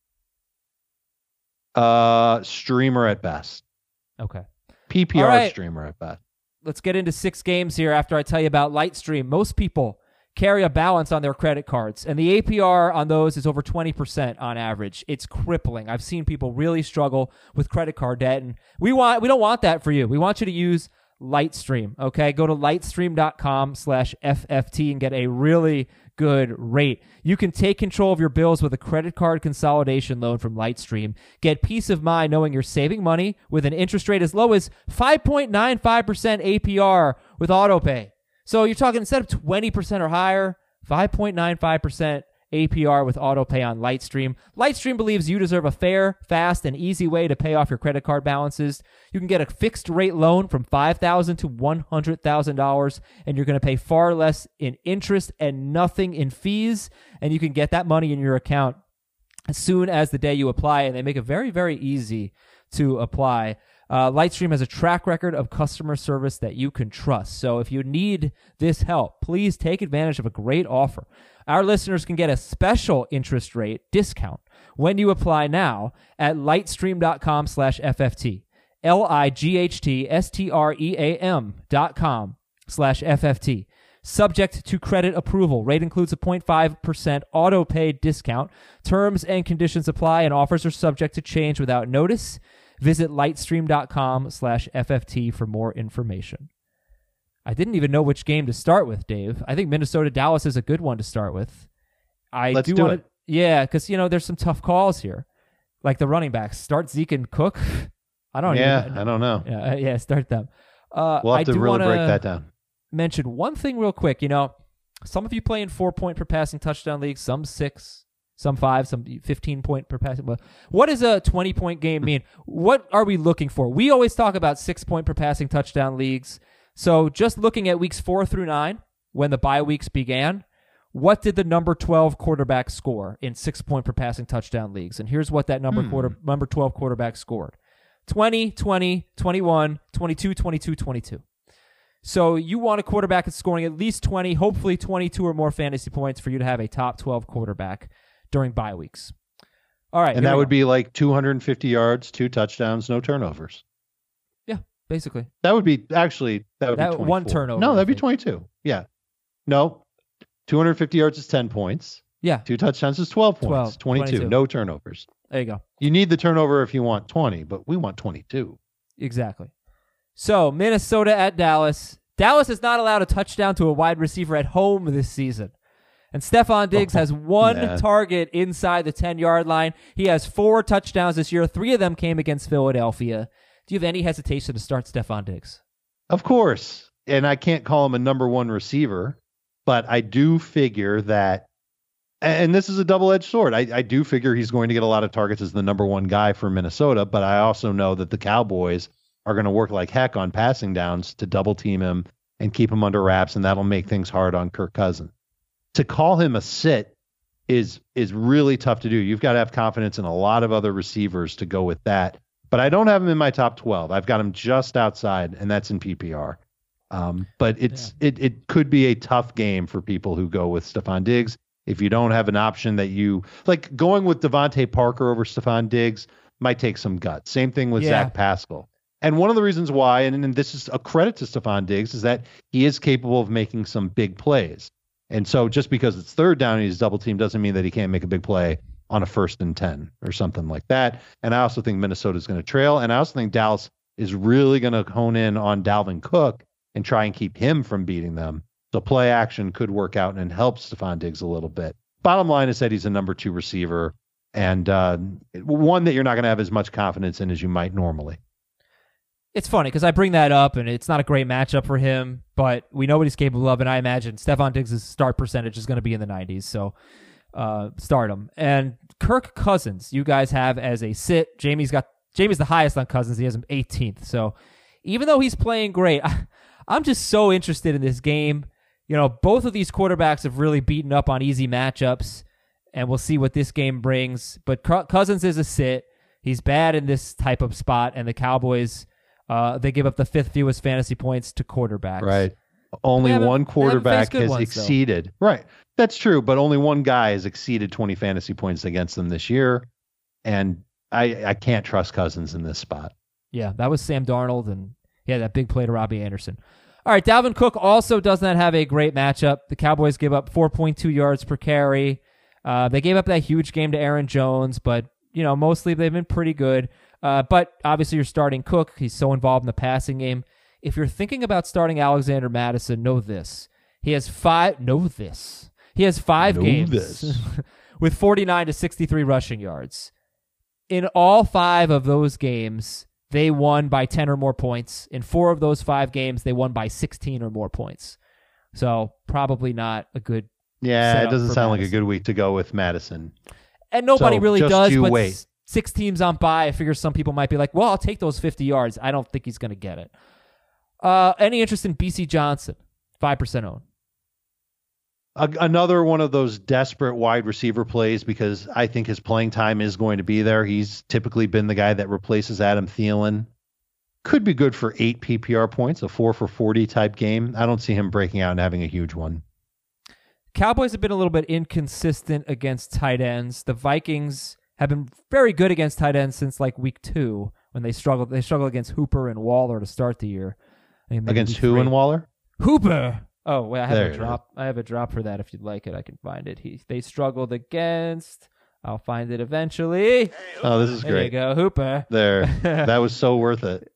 Uh, streamer at best. Okay. P P R All right. streamer at best. Let's get into six games here after I tell you about Lightstream. Most people carry a balance on their credit cards, and the A P R on those is over twenty percent on average. It's crippling. I've seen people really struggle with credit card debt, and we want we don't want that for you. We want you to use Lightstream, okay? Go to lightstream.com slash FFT and get a really good rate. You can take control of your bills with a credit card consolidation loan from Lightstream. Get peace of mind knowing you're saving money with an interest rate as low as five point nine five percent A P R with AutoPay. So you're talking instead of twenty percent or higher, five point nine five percent A P R with AutoPay on Lightstream. Lightstream believes you deserve a fair, fast, and easy way to pay off your credit card balances. You can get a fixed rate loan from five thousand dollars to one hundred thousand dollars, and you're going to pay far less in interest and nothing in fees, and you can get that money in your account as soon as the day you apply, and they make it very, very easy to apply. Uh, Lightstream has a track record of customer service that you can trust. So if you need this help, please take advantage of a great offer. Our listeners can get a special interest rate discount when you apply now at lightstream.com slash FFT. L-I-G-H-T-S-T-R-E-A-M dot com slash FFT. Subject to credit approval. Rate includes a zero point five percent auto pay discount. Terms and conditions apply, and offers are subject to change without notice. Visit lightstream.com slash FFT for more information. I didn't even know which game to start with, Dave. I think Minnesota-Dallas is a good one to start with. I Let's do, do want it. to, yeah, because, you know, there's some tough calls here. Like the running backs. Start Zeke and Cook. I don't Yeah, even I don't know. Yeah, uh, yeah, start them. Uh, We'll have I to do really wanna break that down. mention one thing real quick. You know, some of you play in four-point per passing touchdown leagues, some six. Some five, some fifteen point per passing. But what does a twenty point game mean? What are we looking for? We always talk about six point per passing touchdown leagues. So just looking at weeks four through nine, when the bye weeks began, what did the number twelve quarterback score in six point per passing touchdown leagues? And here's what that number Hmm. quarter number twelve quarterback scored: twenty, twenty, twenty-one, twenty-two, twenty-two, twenty-two. So you want a quarterback that's scoring at least twenty, hopefully twenty-two or more fantasy points for you to have a top twelve quarterback during bye weeks. All right. And here that we would go. be like two hundred fifty yards, two touchdowns, no turnovers. Yeah, basically. That would be actually that would That- be twenty-four. one turnover, No, I that'd be think. twenty-two. Yeah. No. two hundred fifty yards is ten points. Yeah, Two touchdowns is twelve points. twelve, twenty-two. twenty-two. No turnovers. there you go. You need the turnover if you want twenty, but we want twenty-two. Exactly. So, Minnesota at Dallas. Dallas has not allowed a touchdown to a wide receiver at home this season. And Stephon Diggs Oh, has one man. target inside the ten-yard line. He has four touchdowns this year. Three of them came against Philadelphia. Do you have any hesitation to start Stephon Diggs? Of course. And I can't call him a number one receiver, but I do figure that, and this is a double-edged sword. I, I do figure he's going to get a lot of targets as the number one guy for Minnesota, but I also know that the Cowboys are going to work like heck on passing downs to double team him and keep him under wraps, and that'll make things hard on Kirk Cousins. To call him a sit is is really tough to do. You've got to have confidence in a lot of other receivers to go with that. But I don't have him in my top twelve. I've got him just outside, and that's in P P R. Um, but it's yeah. it it could be a tough game for people who go with Stephon Diggs. If you don't have an option that you like, going with Devontae Parker over Stephon Diggs might take some guts. Same thing with Yeah. Zach Pascal. And one of the reasons why, and, and this is a credit to Stephon Diggs, is that he is capable of making some big plays. And so just because it's third down and he's double teamed doesn't mean that he can't make a big play on a first and ten or something like that. And I also think Minnesota is going to trail. And I also think Dallas is really going to hone in on Dalvin Cook and try and keep him from beating them. So play action could work out and help Stephon Diggs a little bit. Bottom line is that he's a number two receiver and uh, one that you're not going to have as much confidence in as you might normally. It's funny because I bring that up, and it's not a great matchup for him, but we know what he's capable of, and I imagine Stephon Diggs' start percentage is going to be in the nineties, so uh, start him. And Kirk Cousins, you guys have as a sit. Jamie's got Jamie's the highest on Cousins. He has him eighteenth. So even though he's playing great, I, I'm just so interested in this game. You know, both of these quarterbacks have really beaten up on easy matchups, and we'll see what this game brings. But Cousins is a sit. He's bad in this type of spot, and the Cowboys... Uh, they give up the fifth fewest fantasy points to quarterbacks. Right. Only haven't- one they quarterback haven't faced good has ones, though. exceeded. Right. That's true. But only one guy has exceeded twenty fantasy points against them this year. And I, I can't trust Cousins in this spot. Yeah, that was Sam Darnold, and yeah, that big play to Robbie Anderson. All right, Dalvin Cook also does not have a great matchup. The Cowboys give up four point two yards per carry. Uh, they gave up that huge game to Aaron Jones, but you know, mostly they've been pretty good. Uh, but obviously you're starting Cook. He's so involved in the passing game. If you're thinking about starting Alexander Mattison, know this. He has five, know this. He has five Know games this. with forty-nine to sixty-three rushing yards. In all five of those games, they won by ten or more points. In four of those five games, they won by sixteen or more points. So probably not a good Yeah, setup it doesn't for sound like a Madison. good week to go with Madison. And nobody So, really just does, you but wait. s- six teams on bye. I figure some people might be like, well, I'll take those fifty yards. I don't think he's going to get it. Uh, any interest in B C Johnson? five percent owned. A, another one of those desperate wide receiver plays because I think his playing time is going to be there. He's typically been the guy that replaces Adam Thielen. Could be good for eight P P R points, a four for forty type game. I don't see him breaking out and having a huge one. Cowboys have been a little bit inconsistent against tight ends. The Vikings have been very good against tight ends since like week two when they struggled. They struggled against Hooper and Waller to start the year. I think maybe Against week who three. and Waller? Hooper. Oh, wait, I have There a it drop. I have a drop for that. If you'd like it, I can find it. He they struggled against. I'll find it eventually. Oh, this is There great. you go, Hooper. There. That was so worth it.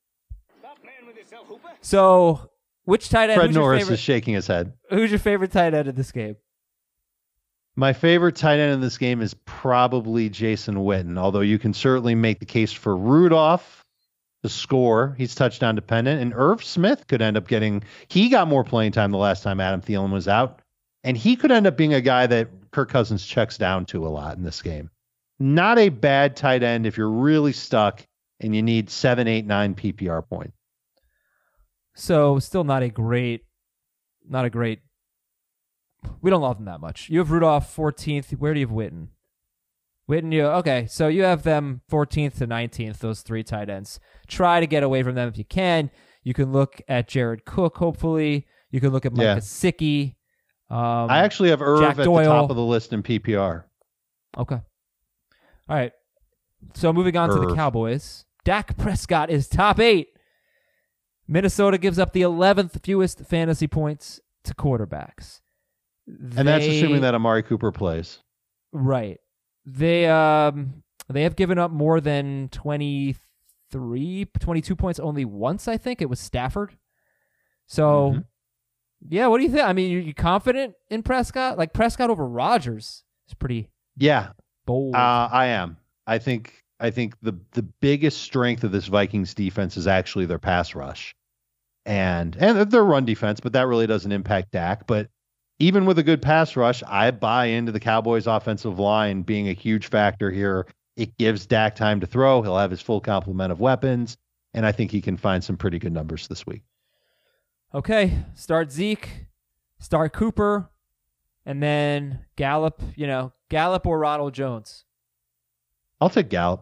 So, which tight end? Fred who's your Norris favorite, is shaking his head. Who's your favorite tight end in this game? My favorite tight end in this game is probably Jason Witten, although you can certainly make the case for Rudolph to score. He's touchdown dependent. And Irv Smith could end up getting, he got more playing time the last time Adam Thielen was out. And he could end up being a guy that Kirk Cousins checks down to a lot in this game. Not a bad tight end if you're really stuck and you need seven, eight, nine P P R points. So, still not a great, not a great. We don't love them that much. You have Rudolph fourteenth. Where do you have Witten? Witten, you okay? So you have them fourteenth to nineteenth. Those three tight ends. Try to get away from them if you can. You can look at Jared Cook. Hopefully, you can look at Mike Yeah. Gesicki. Um, I actually have Irv Jack at Doyle. the top of the list in P P R. Okay. All right. So moving on to the Irv. Cowboys. Dak Prescott is top eight. Minnesota gives up the eleventh fewest fantasy points to quarterbacks. And that's They- assuming that Amari Cooper plays. Right. They um they have given up more than twenty-three, twenty-two points only once, I think. It was Stafford. So, Mhm. yeah, what do you think? I mean, you, you confident in Prescott? Like, Prescott over Rodgers is pretty Yeah, bold. uh, I am. I think I think the the biggest strength of this Vikings defense is actually their pass rush, and and their run defense, but that really doesn't impact Dak. But even with a good pass rush, I buy into the Cowboys' offensive line being a huge factor here. It gives Dak time to throw. He'll have his full complement of weapons, and I think he can find some pretty good numbers this week. Okay, start Zeke, start Cooper, and then Gallup, you know, Gallup or Ronald Jones. I'll take Gallup.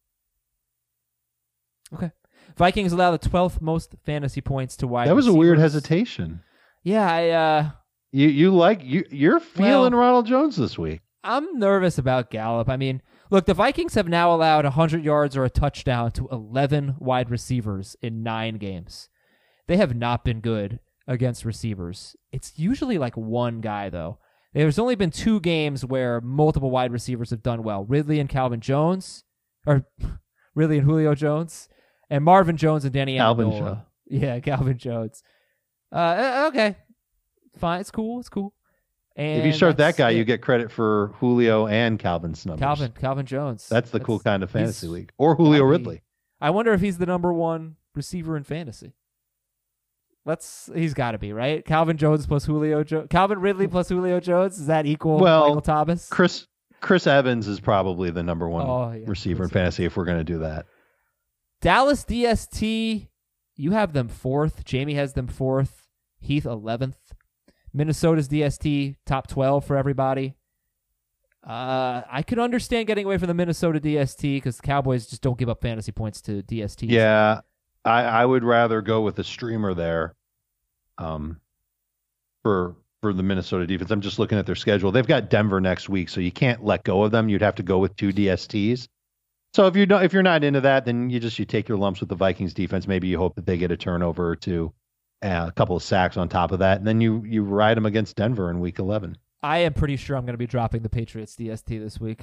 Okay. Vikings allow the twelfth most fantasy points to wide That was a weird receivers. hesitation. Yeah, I uh You you like you you're feeling Well- Ronald Jones this week. I'm nervous about Gallup. I mean, look, the Vikings have now allowed one hundred yards or a touchdown to eleven wide receivers in nine games. They have not been good against receivers. It's usually like one guy, though. There's only been two games where multiple wide receivers have done well. Ridley and Calvin Jones, or Ridley and Julio Jones, and Marvin Jones and Danny Calvin Amendola. Jones. Yeah, Calvin Jones. Uh, uh, okay. Fine. It's cool. It's cool. And If you start that that's guy, it. you get credit for Julio and Calvin's numbers. Calvin, Calvin Jones. That's the cool kind of fantasy he's league. Or Julio gotta be- Ridley. I wonder if he's the number one receiver in fantasy. Let's. He's got to be, right? Calvin Jones plus Julio Jones. Calvin Ridley plus Julio Jones. Is that equal Well, Michael Thomas? Chris Chris Evans is probably the number one Oh, yeah. receiver in Chris fantasy if we're going to do that. Dallas D S T. You have them fourth. Jamie has them fourth. Heath eleventh. Minnesota's D S T top twelve for everybody. Uh, I could understand getting away from the Minnesota D S T because the Cowboys just don't give up fantasy points to D S Ts. Yeah, I, I would rather go with a streamer there um, for for the Minnesota defense. I'm just looking at their schedule. They've got Denver next week, so you can't let go of them. You'd have to go with two D S Ts. So if you don't, if you're not into that, then you just you take your lumps with the Vikings defense. Maybe you hope that they get a turnover or two, uh, a couple of sacks on top of that, and then you you ride them against Denver in Week eleven. I am pretty sure I'm going to be dropping the Patriots D S T this week.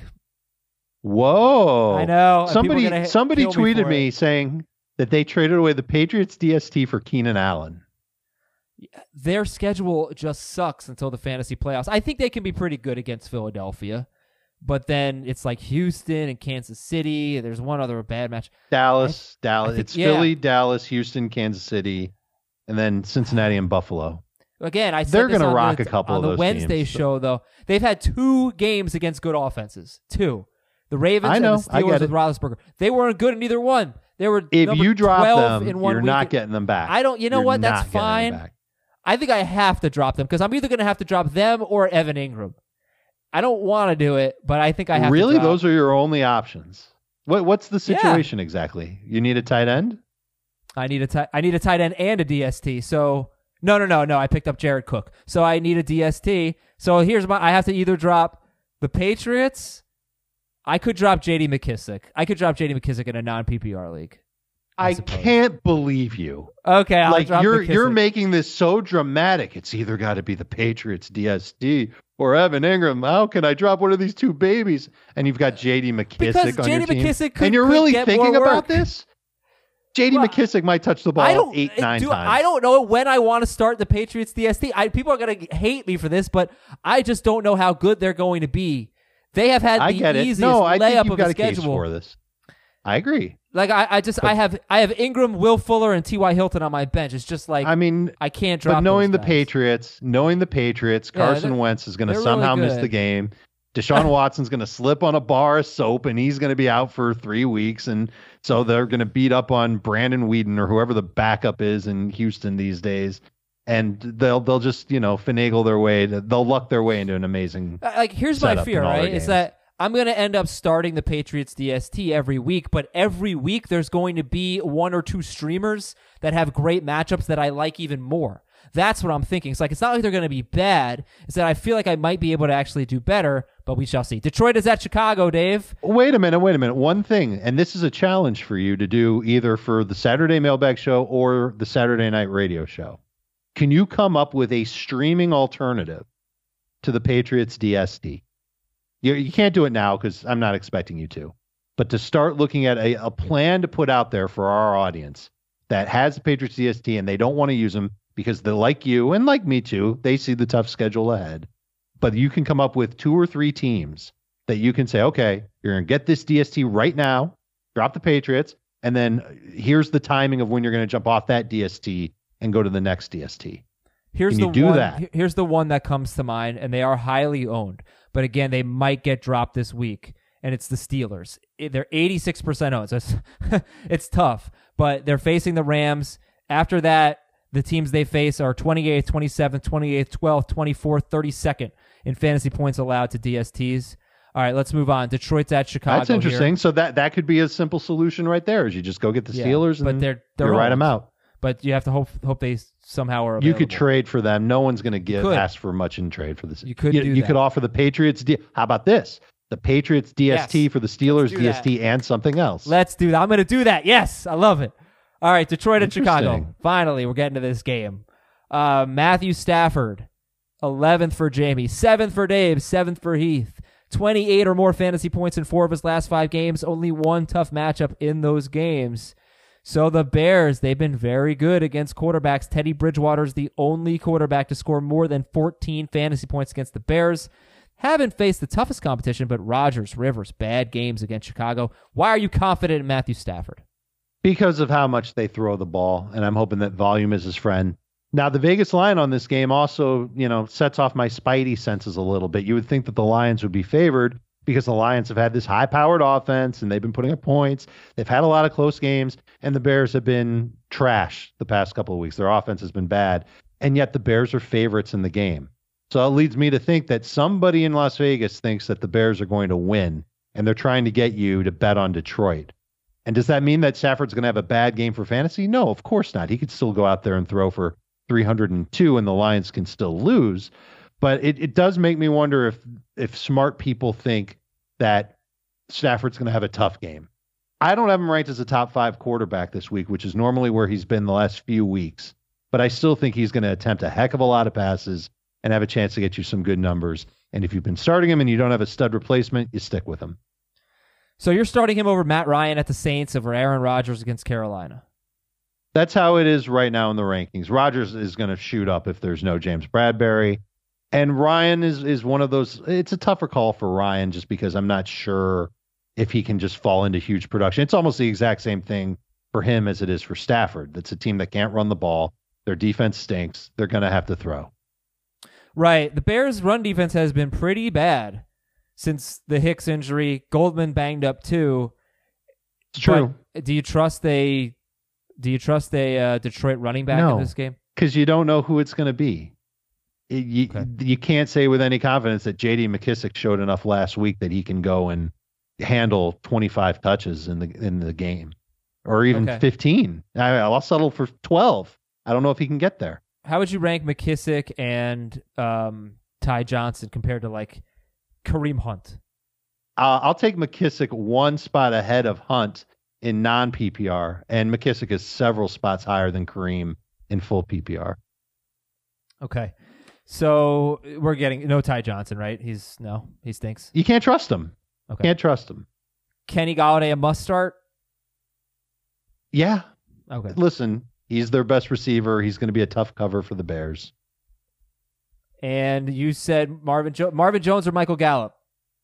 Whoa! I know. and people are Somebody gonna somebody kill me tweeted for me it. saying that they traded away the Patriots D S T for Keenan Allen. Their schedule just sucks until the fantasy playoffs. I think they can be pretty good against Philadelphia, but then it's like Houston and Kansas City. There's one other bad match. Dallas, Dallas. think- it's yeah. Philly, Dallas, Houston, Kansas City, and then Cincinnati and Buffalo. Again, I said They're this gonna on rock the, a couple on of the those Wednesday teams. show, though. They've had two games against good offenses. Two. The Ravens I know, and the I Steelers get with it. Roethlisberger. They weren't good in either one. They were If number you drop twelve them, in one you're week. not getting them back. I don't. You know You're what? That's not getting them fine. back. I think I have to drop them because I'm either going to have to drop them or Evan Ingram. I don't want to do it, but I think I have Really, to drop. those are your only options. What What's the situation exactly? You need a tight end. I need a tight. I need a tight end and a D S T. So no, no, no, no. I picked up Jared Cook, so I need a D S T. So here's my. I have to either drop the Patriots. I could drop J D McKissick. I could drop J D McKissick in a non P P R league. I I suppose. can't believe you. Okay, I'll like drop you're you're McKissick. making this so dramatic. It's either got to be the Patriots D S T or Evan Ingram. How can I drop one of these two babies? And you've got J D McKissick Because on J D your team. McKissick could- and you're could really get thinking more about work. this? J D Well, McKissick might touch the I ball don't eight, nine do, times. I don't know when I want to start the Patriots D S T. I, people are going to hate me for this, but I just don't know how good they're going to be. They have had I the get it. easiest No, I think layup you've of got a a case schedule. for this. I agree. Like I, I just I have I have Ingram, Will Fuller, and T Y Hilton on my bench. It's just like I mean, I can't drop. but knowing those the guys. Patriots, knowing the Patriots, Yeah, Carson they're- Wentz is going to they're somehow really miss good. the game. Deshaun Watson's going to slip on a bar of soap, and he's going to be out for three weeks. And so they're going to beat up on Brandon Whedon or whoever the backup is in Houston these days. And they'll they'll just you know finagle their way. To, they'll luck their way into an amazing. Uh, Like here's set my up fear, in all their right? Is games. that I'm going to end up starting the Patriots D S T every week, but every week there's going to be one or two streamers that have great matchups that I like even more. That's what I'm thinking. It's like, it's not like they're going to be bad. It's that I feel like I might be able to actually do better, but we shall see. Detroit is at Chicago, Dave. Wait a minute, wait a minute. One thing, and this is a challenge for you to do either for the Saturday Mailbag Show or the Saturday Night Radio Show. Can you come up with a streaming alternative to the Patriots D S T? You, you can't do it now because I'm not expecting you to. But to start looking at a, a plan to put out there for our audience that has the Patriots D S T and they don't want to use them because they're like you and like me too, they see the tough schedule ahead. But you can come up with two or three teams that you can say, okay, you're going to get this D S T right now, drop the Patriots, and then here's the timing of when you're going to jump off that D S T and go to the next D S T. Here's Can the you do one, that? Here's the one that comes to mind, and they are highly owned. But again, they might get dropped this week, and it's the Steelers. They're eighty-six percent owned, so it's, it's tough. But they're facing the Rams. After that, the teams they face are twenty-eighth, twenty-seventh, twenty-eighth, twelfth, twenty-fourth, thirty-second in fantasy points allowed to D S Ts. All right, let's move on. Detroit's at Chicago. That's interesting. Here. So that, that could be a simple solution right there is you just go get the Yeah, Steelers but and they're, they're you write owned. them out. But you have to hope hope they somehow are available. You could trade for them. No one's going to give could. ask for much in trade for this. You could You, do you that. could offer the Patriots. D- How about this? The Patriots D S T Yes. for the Steelers do D S T that. and something else. Let's do that. I'm going to do that. Yes, I love it. All right, Detroit at Chicago. Interesting. Finally, we're getting to this game. Uh, Matthew Stafford, eleventh for Jamie, seventh for Dave, seventh for Heath. twenty-eight or more fantasy points in four of his last five games. Only one tough matchup in those games. So the Bears, they've been very good against quarterbacks. Teddy Bridgewater's the only quarterback to score more than fourteen fantasy points against the Bears. Haven't faced the toughest competition, but Rodgers, Rivers, bad games against Chicago. Why are you confident in Matthew Stafford? Because of how much they throw the ball, and I'm hoping that volume is his friend. Now, the Vegas line on this game also, you know, sets off my spidey senses a little bit. You would think that the Lions would be favored because the Lions have had this high-powered offense, and they've been putting up points. They've had a lot of close games, and the Bears have been trash the past couple of weeks. Their offense has been bad, and yet the Bears are favorites in the game. So it leads me to think that somebody in Las Vegas thinks that the Bears are going to win, and they're trying to get you to bet on Detroit. And does that mean that Stafford's going to have a bad game for fantasy? No, of course not. He could still go out there and throw for three hundred two, and the Lions can still lose. But it, it does make me wonder if if smart people think that Stafford's going to have a tough game. I don't have him ranked as a top five quarterback this week, which is normally where he's been the last few weeks. But I still think he's going to attempt a heck of a lot of passes and have a chance to get you some good numbers. And if you've been starting him and you don't have a stud replacement, you stick with him. So you're starting him over Matt Ryan at the Saints, over Aaron Rodgers against Carolina. That's how it is right now in the rankings. Rodgers is going to shoot up if there's no James Bradbury. And Ryan is is one of those, it's a tougher call for Ryan just because I'm not sure if he can just fall into huge production. It's almost the exact same thing for him as it is for Stafford. That's a team that can't run the ball. Their defense stinks. They're going to have to throw. Right. The Bears' run defense has been pretty bad since the Hicks injury. Goldman banged up too. It's true. But do you trust a do you trust a uh, Detroit running back No. in this game? Because you don't know who it's going to be. It, you, Okay. you can't say with any confidence that J D McKissick showed enough last week that he can go and handle twenty-five touches in the in the game, or even Okay. fifteen. I, I'll settle for twelve. I don't know if he can get there. How would you rank McKissick and um, Ty Johnson compared to like Kareem Hunt? Uh, I'll take McKissick one spot ahead of Hunt in non-P P R, and McKissick is several spots higher than Kareem in full P P R. Okay. So we're getting no Ty Johnson, right? He's no, he stinks. You can't trust him. Okay. Can't trust him. Kenny Galladay a must start? Yeah. Okay. Listen, he's their best receiver. He's going to be a tough cover for the Bears. And you said Marvin jo- Marvin Jones or Michael Gallup?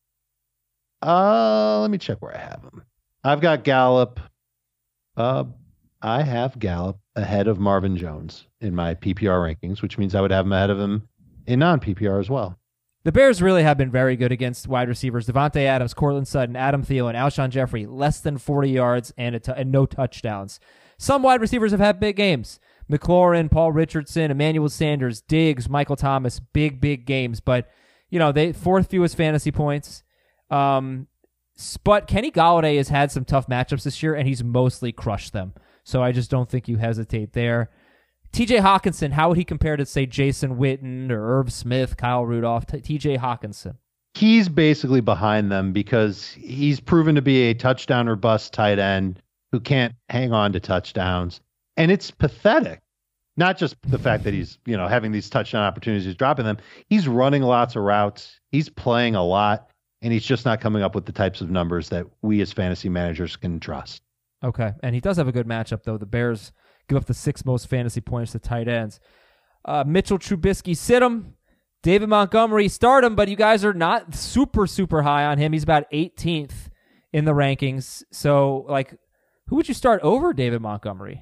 Uh, let me check where I have him. I've got Gallup. Uh, I have Gallup ahead of Marvin Jones in my P P R rankings, which means I would have him ahead of him in non-P P R as well. The Bears really have been very good against wide receivers. Devontae Adams, Cortland Sutton, Adam Thielen, Alshon Jeffrey, less than forty yards and, a t- and no touchdowns. Some wide receivers have had big games. McLaurin, Paul Richardson, Emmanuel Sanders, Diggs, Michael Thomas, big, big games. But, you know, they fourth fewest fantasy points. Um, but Kenny Golladay has had some tough matchups this year, and he's mostly crushed them. So I just don't think you hesitate there. T J Hawkinson, how would he compare to, say, Jason Witten or Irv Smith, Kyle Rudolph? T J Hawkinson. He's basically behind them because he's proven to be a touchdown or bust tight end who can't hang on to touchdowns. And it's pathetic. Not just the fact that he's, you know, having these touchdown opportunities, he's dropping them. He's running lots of routes. He's playing a lot, and he's just not coming up with the types of numbers that we as fantasy managers can trust. Okay, and he does have a good matchup, though. The Bears give up the sixth most fantasy points to tight ends. Uh, Mitchell Trubisky, sit him. David Montgomery, start him, but you guys are not super, super high on him. He's about eighteenth in the rankings. So, like, who would you start over David Montgomery?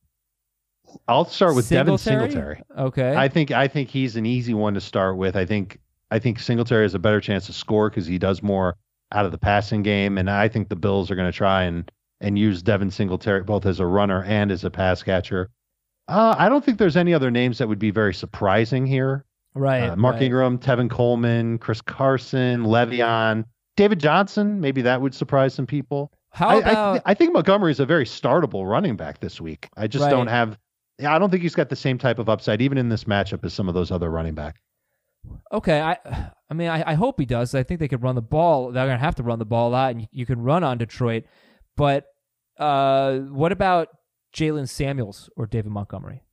I'll start with Devin Singletary? Singletary. Okay. I think I think he's an easy one to start with. I think I think Singletary has a better chance to score because he does more out of the passing game, and I think the Bills are going to try and and use Devin Singletary both as a runner and as a pass catcher. Uh, I don't think there's any other names that would be very surprising here. Right. Uh, Mark right. Ingram, Tevin Coleman, Chris Carson, Le'Veon, David Johnson. Maybe that would surprise some people. How I, about... I, th- I think Montgomery is a very startable running back this week. I just Right. don't have. I don't think he's got the same type of upside, even in this matchup, as some of those other running backs. Okay, I I mean, I, I hope he does. I think they could run the ball. They're going to have to run the ball a lot, and you, you can run on Detroit. But uh, what about Jalen Samuels or David Montgomery?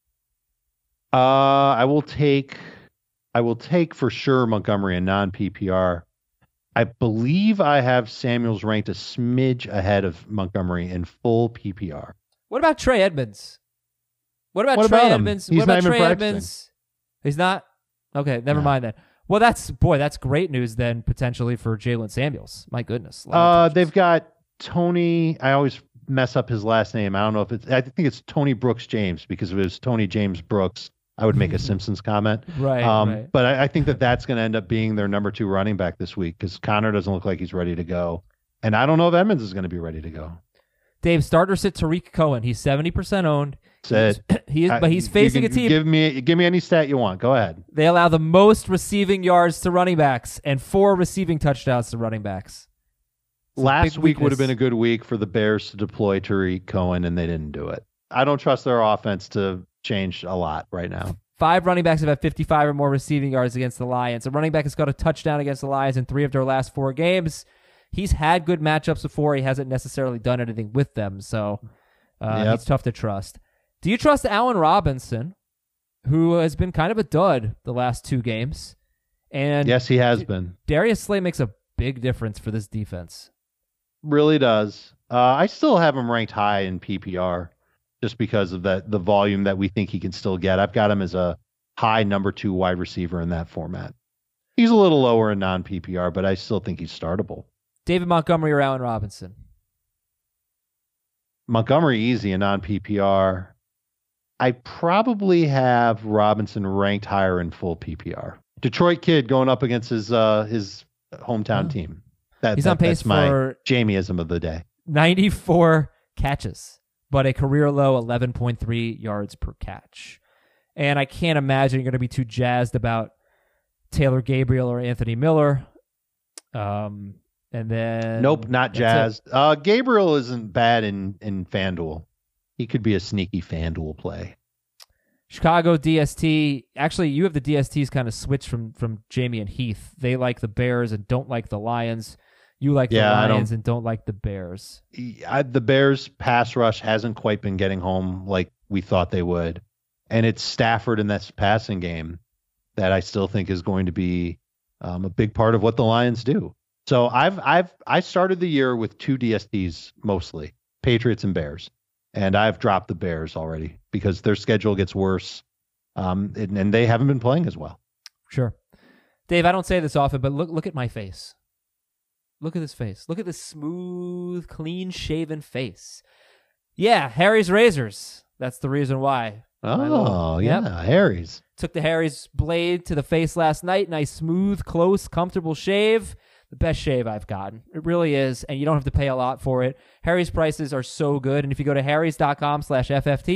Uh, I will take, I will take for sure Montgomery in non-P P R. I believe I have Samuels ranked a smidge ahead of Montgomery in full P P R. What about Trey Edmonds? What about What Trey about him? Edmonds? He's what about not even Trey practicing. Edmonds? He's not? Okay, never No. mind then. Well, that's, boy, that's great news then, potentially, for Jalen Samuels. My goodness. A lot of Uh, touches. they've got Tony. I always mess up his last name. I don't know if it's. I think it's Tony Brooks James because if it was Tony James Brooks, I would make a Simpsons comment. Right, Um, right. But I, I think that that's going to end up being their number two running back this week because Connor doesn't look like he's ready to go, and I don't know if Edmonds is going to be ready to go. Dave, starter sit Tariq Cohen. He's seventy percent owned. Said He is, but he's facing you a can team. Give me give me any stat you want. Go ahead. They allow the most receiving yards to running backs and four receiving touchdowns to running backs. It's a Last big week would have weakness. been a good week for the Bears to deploy Tariq Cohen, and they didn't do it. I don't trust their offense to change a lot right now. Five running backs have had fifty-five or more receiving yards against the Lions. A running back has got a touchdown against the Lions in three of their last four games. He's had good matchups before. He hasn't necessarily done anything with them, so uh, Yep. he's tough to trust. Do you trust Allen Robinson, who has been kind of a dud the last two games? And Yes, he has been. Darius Slay makes a big difference for this defense. Really does. Uh, I still have him ranked high in P P R just because of that the volume that we think he can still get. I've got him as a high number two wide receiver in that format. He's a little lower in non-P P R, but I still think he's startable. David Montgomery or Allen Robinson? Montgomery easy in non-P P R. I probably have Robinson ranked higher in full P P R. Detroit kid going up against his uh, his hometown Oh. team. That, He's that- on pace that's my for Jamieism of the day. ninety-four catches, but a career low eleven point three yards per catch. And I can't imagine you're going to be too jazzed about Taylor Gabriel or Anthony Miller. Um, and then Nope, not that's it. jazzed. Uh, Gabriel isn't bad in in FanDuel. He could be a sneaky FanDuel play. Chicago D S T. Actually, you have the D S Ts kind of switched from from Jamie and Heath. They like the Bears and don't like the Lions. You like Yeah, I the don't- Lions and don't like the Bears. He- I, the Bears pass rush hasn't quite been getting home like we thought they would. And it's Stafford in this passing game that I still think is going to be um, a big part of what the Lions do. So I've I've I started the year with two D S Ts mostly, Patriots and Bears. And I've dropped the Bears already because their schedule gets worse. Um, and, and they haven't been playing as well. Sure. Dave, I don't say this often, but look look at my face. Look at this face. Look at this smooth, clean-shaven face. Yeah, Harry's Razors. That's the reason why. My Oh, little- yeah, Yep. Harry's. Took the Harry's blade to the face last night. Nice, smooth, close, comfortable shave. The best shave I've gotten. It really is, and you don't have to pay a lot for it. Harry's prices are so good, and if you go to harrys.com slash FFT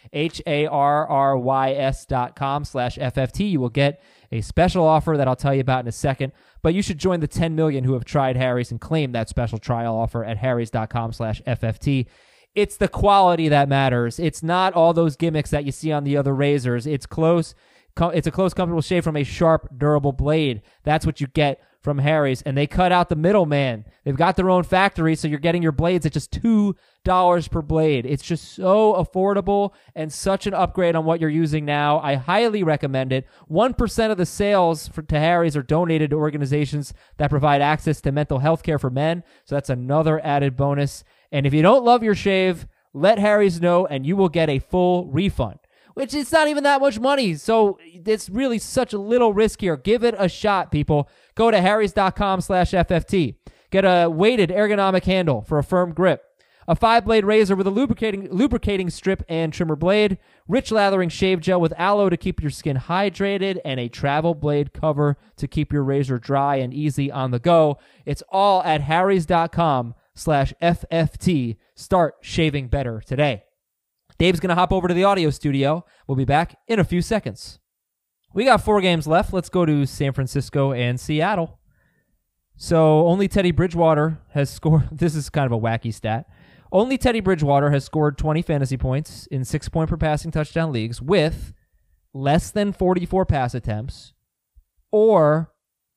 H A R R Y S dot com slash F F T. You will get a special offer that I'll tell you about in a second, but you should join the ten million who have tried Harry's and claim that special trial offer at harrys dot com slash F F T. It's the quality that matters. It's not all those gimmicks that you see on the other razors. It's close. It's a close, comfortable shave from a sharp, durable blade. That's what you get from Harry's, and they cut out the middleman. They've got their own factory, so you're getting your blades at just two dollars per blade. It's just so affordable and such an upgrade on what you're using now. I highly recommend it. one percent of the sales for, to Harry's are donated to organizations that provide access to mental health care for men, so that's another added bonus. And if you don't love your shave, let Harry's know, and you will get a full refund, which it's not even that much money, so it's really such a little risk here. Give it a shot, people. Go to harrys dot com slash F F T. Get a weighted ergonomic handle for a firm grip, a five-blade razor with a lubricating lubricating strip and trimmer blade, rich lathering shave gel with aloe to keep your skin hydrated, and a travel blade cover to keep your razor dry and easy on the go. It's all at harrys dot com slash F F T. Start shaving better today. Dave's going to hop over to the audio studio. We'll be back in a few seconds. We got four games left. Let's go to San Francisco and Seattle. So only Teddy Bridgewater has scored. This is kind of a wacky stat. Only Teddy Bridgewater has scored twenty fantasy points in six-point per passing touchdown leagues with less than forty-four pass attempts or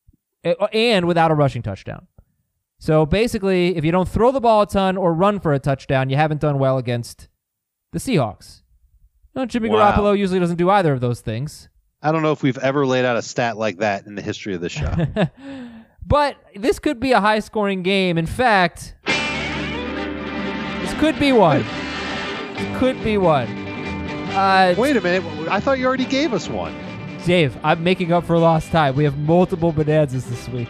and without a rushing touchdown. So basically, if you don't throw the ball a ton or run for a touchdown, you haven't done well against the Seahawks. No, Jimmy wow. Garoppolo usually doesn't do either of those things. I don't know if we've ever laid out a stat like that in the history of the show. But this could be a high-scoring game. In fact, this could be one. This could be one. Uh, Wait a minute. I thought you already gave us one. Dave, I'm making up for lost time. We have multiple bonanzas this week.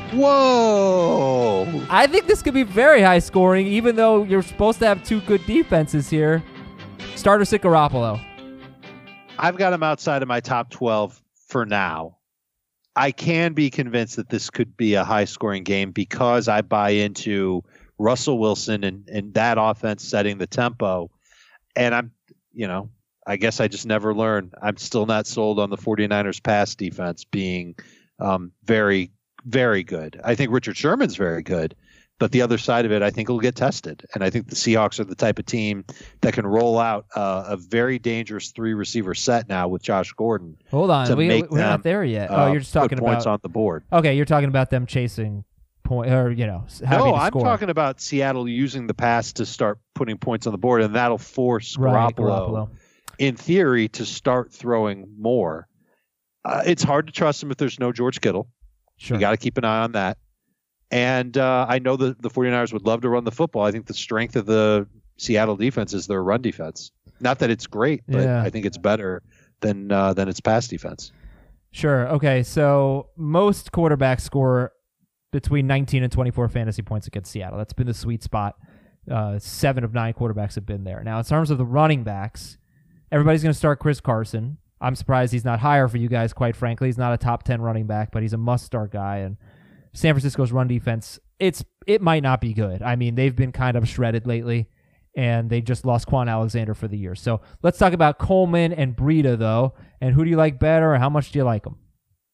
Whoa. I think this could be very high-scoring, even though you're supposed to have two good defenses here. Starter sit Garoppolo. I've got him outside of my top twelve for now. I can be convinced that this could be a high-scoring game because I buy into Russell Wilson and, and that offense setting the tempo. And I'm, you know, I guess I just never learned. I'm still not sold on the 49ers pass defense being um, very, very good. I think Richard Sherman's very good. But the other side of it, I think, will get tested. And I think the Seahawks are the type of team that can roll out uh, a very dangerous three-receiver set now with Josh Gordon. Hold on. To we, make we're them, not there yet. Uh, oh, you're just talking put about points on the board. Okay, you're talking about them chasing point, or, you know, having no, to I'm score. talking about Seattle using the pass to start putting points on the board, and that'll force right, Garoppolo, Garoppolo, in theory, to start throwing more. Uh, it's hard to trust him if there's no George Kittle. Sure. You got to keep an eye on that. And uh, I know that the 49ers would love to run the football. I think the strength of the Seattle defense is their run defense. Not that it's great, but yeah. I think it's better than uh, than its pass defense. Sure. Okay, so most quarterbacks score between nineteen and twenty-four fantasy points against Seattle. That's been the sweet spot. Uh, seven of nine quarterbacks have been there. Now, in terms of the running backs, everybody's going to start Chris Carson. I'm surprised he's not higher for you guys, quite frankly. He's not a top ten running back, but he's a must-start guy, and San Francisco's run defense, it's it might not be good. I mean, they've been kind of shredded lately, and they just lost Quan Alexander for the year. So let's talk about Coleman and Breida, though. And who do you like better, or how much do you like them?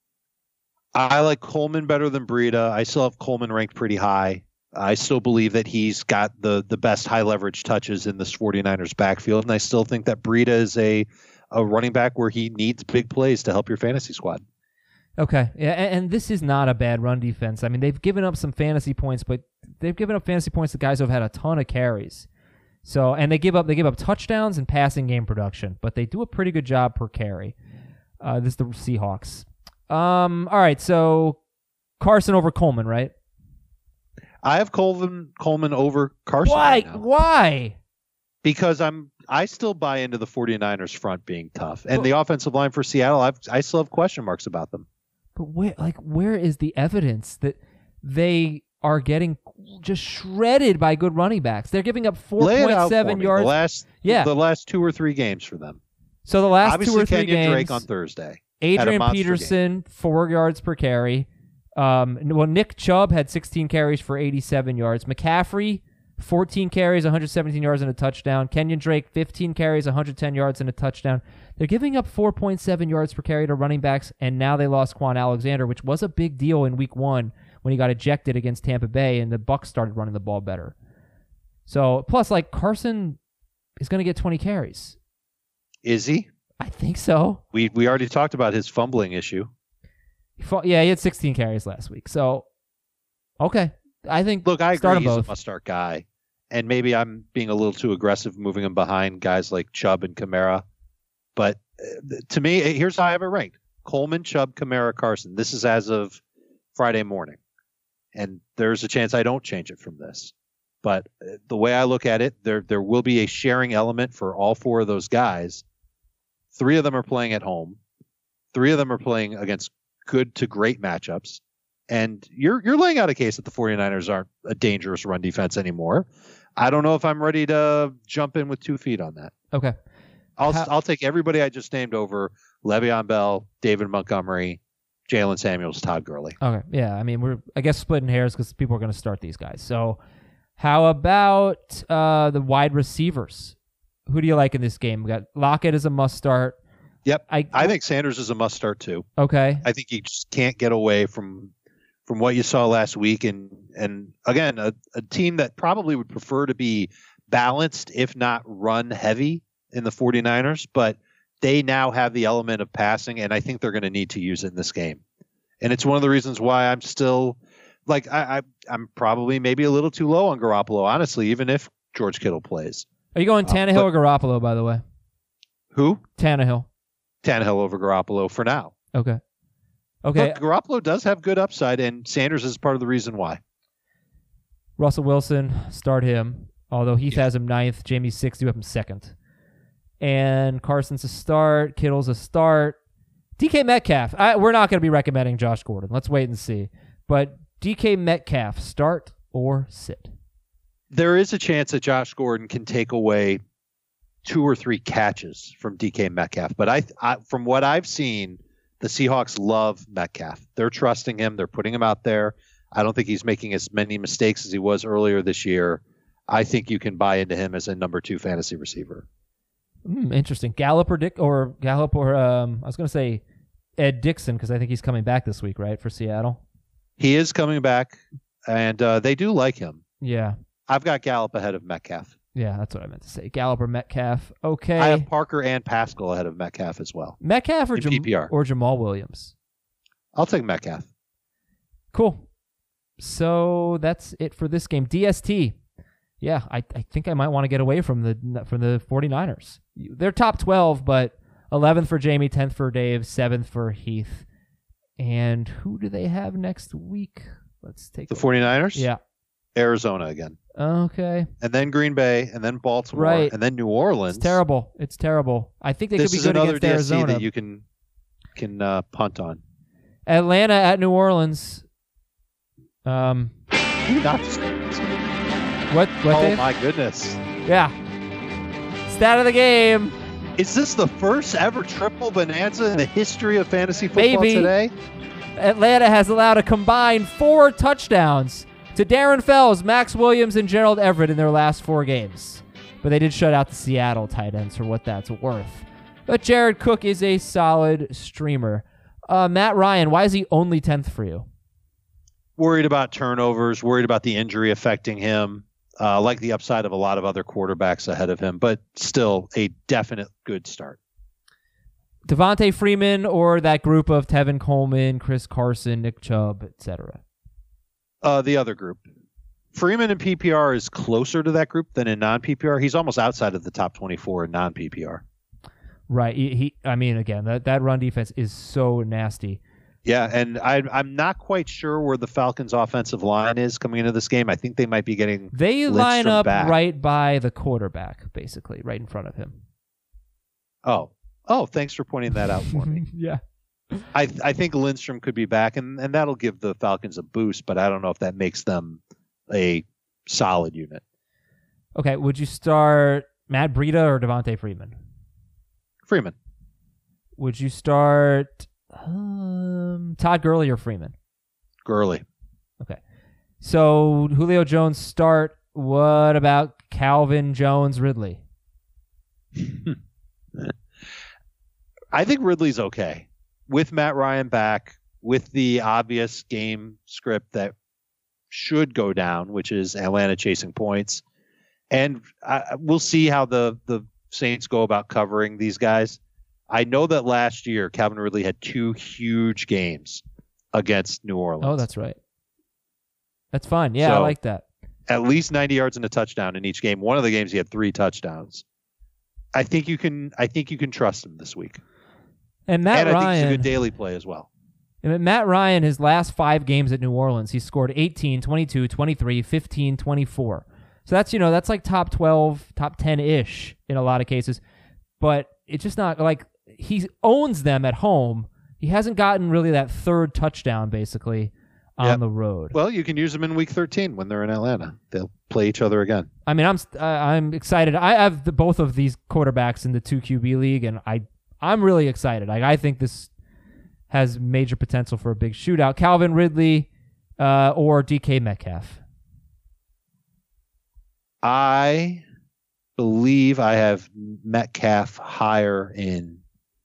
I like Coleman better than Breida. I still have Coleman ranked pretty high. I still believe that he's got the the best high-leverage touches in this 49ers backfield, and I still think that Breida is a, a running back where he needs big plays to help your fantasy squad. Okay, yeah, and this is not a bad run defense. I mean, they've given up some fantasy points, but they've given up fantasy points to guys who have had a ton of carries. So, and they give up they give up touchdowns and passing game production, but they do a pretty good job per carry. Uh, this is the Seahawks. Um, all right, so Carson over Coleman, right? I have Coleman Coleman over Carson. Why? Right now. Why? Because I'm I still buy into the 49ers front being tough, and well, the offensive line for Seattle, I've, I still have question marks about them. But where, like, where is the evidence that they are getting just shredded by good running backs? They're giving up four point seven yards. The last, yeah. the last two or three games for them. So the last Obviously, two or three Kenyon games. Drake on Thursday. Adrian Peterson, game. four yards per carry. Um, well, Nick Chubb had sixteen carries for eighty-seven yards. McCaffrey, fourteen carries, one hundred seventeen yards, and a touchdown. Kenyon Drake, fifteen carries, one hundred ten yards, and a touchdown. They're giving up four point seven yards per carry to running backs, and now they lost Quan Alexander, which was a big deal in week one when he got ejected against Tampa Bay, and the Bucs started running the ball better. So, plus, like, Carson is going to get twenty carries. Is he? I think so. We we already talked about his fumbling issue. He fought, yeah, he had sixteen carries last week. So, okay. I think Look, I start agree them he's both. a must-start guy. And maybe I'm being a little too aggressive moving him behind guys like Chubb and Kamara. But uh, to me, here's how I have it ranked. Coleman, Chubb, Kamara, Carson. This is as of Friday morning. And there's a chance I don't change it from this. But uh, the way I look at it, there there will be a sharing element for all four of those guys. Three of them are playing at home. Three of them are playing against good to great matchups. And you're you're laying out a case that the 49ers aren't a dangerous run defense anymore. I don't know if I'm ready to jump in with two feet on that. Okay. I'll How- I'll take everybody I just named over Le'Veon Bell, David Montgomery, Jalen Samuels, Todd Gurley. Okay. Yeah. I mean, we're, I guess, splitting hairs because people are going to start these guys. So, how about uh, the wide receivers? Who do you like in this game? We got Lockett as a must start. Yep. I, I think Sanders is a must start too. Okay. I think you just can't get away from from what you saw last week. And and again, a, a team that probably would prefer to be balanced, if not run heavy in the 49ers, but they now have the element of passing, and I think they're going to need to use it in this game. And it's one of the reasons why I'm still like I, I I'm probably maybe a little too low on Garoppolo, honestly, even if George Kittle plays. Are you going Uh, Tannehill but- or Garoppolo, by the way? Who? Tannehill. Tannehill over Garoppolo for now. Okay. Okay. But Garoppolo does have good upside, and Sanders is part of the reason why. Russell Wilson, start him. Although Heath Yeah. has him ninth, Jamie's sixth, you have him second. And Carson's a start, Kittle's a start. D K Metcalf, I, we're not going to be recommending Josh Gordon. Let's wait and see. But D K Metcalf, start or sit? There is a chance that Josh Gordon can take away two or three catches from D K Metcalf. But I, I from what I've seen, the Seahawks love Metcalf. They're trusting him. They're putting him out there. I don't think he's making as many mistakes as he was earlier this year. I think you can buy into him as a number two fantasy receiver. Mm, interesting. Gallup or Dick or Gallup or um, I was going to say Ed Dixon because I think he's coming back this week, right, for Seattle? He is coming back, and uh, they do like him. Yeah. I've got Gallup ahead of Metcalf. Yeah, that's what I meant to say. Gallup or Metcalf. Okay. I have Parker and Pascal ahead of Metcalf as well. Metcalf or, in Jam- P P R. or Jamal Williams. I'll take Metcalf. Cool. So that's it for this game. D S T. Yeah, I, I think I might want to get away from the from the 49ers. They're top twelve, but eleventh for Jamie, tenth for Dave, seventh for Heath. And who do they have next week? Let's take The a- 49ers? Yeah. Arizona again. Okay. And then Green Bay, and then Baltimore, Right. and then New Orleans. It's terrible. It's terrible. I think they This could be is good another against D S T Arizona. that you can can uh, punt on. Atlanta at New Orleans. Um, Not- what? What? oh Dave? my goodness! Yeah. Stat of the game. Is this the first ever triple bonanza in the history of fantasy football Maybe. today? Atlanta has allowed a combined four touchdowns to Darren Fells, Max Williams, and Gerald Everett in their last four games. But they did shut out the Seattle tight ends for what that's worth. But Jared Cook is a solid streamer. Uh, Matt Ryan, why is he only tenth for you? Worried about turnovers, worried about the injury affecting him. Uh, like the upside of a lot of other quarterbacks ahead of him, but still a definite good start. Devontae Freeman or that group of Tevin Coleman, Chris Carson, Nick Chubb, et cetera? Uh, the other group. Freeman in P P R is closer to that group than in non-P P R. He's almost outside of the top twenty-four in non-P P R. Right. He, he I mean, again, that, that run defense is so nasty. Yeah, and I, I'm not quite sure where the Falcons' offensive line is coming into this game. I think they might be getting They line Lindstrom up back. right by the quarterback, basically, right in front of him. Oh, oh, thanks for pointing that out for me. Yeah. I I think Lindstrom could be back, and, and that'll give the Falcons a boost, but I don't know if that makes them a solid unit. Okay, would you start Matt Breida or Devontae Freeman? Freeman. Would you start um, Todd Gurley or Freeman? Gurley. Okay. So Julio Jones start, What about Calvin Jones Ridley? I think Ridley's okay. With Matt Ryan back, with the obvious game script that should go down, which is Atlanta chasing points. And I, we'll see how the, the Saints go about covering these guys. I know that last year, Calvin Ridley had two huge games against New Orleans. Oh, that's right. That's fine. Yeah, so, I like that. At least ninety yards and a touchdown in each game. One of the games he had three touchdowns. I think you can. I think you can trust him this week. And Matt and Ryan, I think he's a good daily play as well. And Matt Ryan, his last five games at New Orleans, he scored eighteen, twenty-two, twenty-three, fifteen, twenty-four. So that's, you know, that's like top twelve, top ten-ish in a lot of cases. But it's just not like he owns them at home. He hasn't gotten really that third touchdown, basically, on yep. the road. Well, you can use them in week thirteen when they're in Atlanta. They'll play each other again. I mean, I'm uh, I'm excited. I have the, both of these quarterbacks in the two Q B league, and I I'm really excited. Like, I think this has major potential for a big shootout. Calvin Ridley uh, or D K Metcalf. I believe I have Metcalf higher in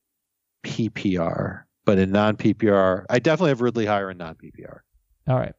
P P R, but in non-P P R, I definitely have Ridley higher in non-P P R. All right.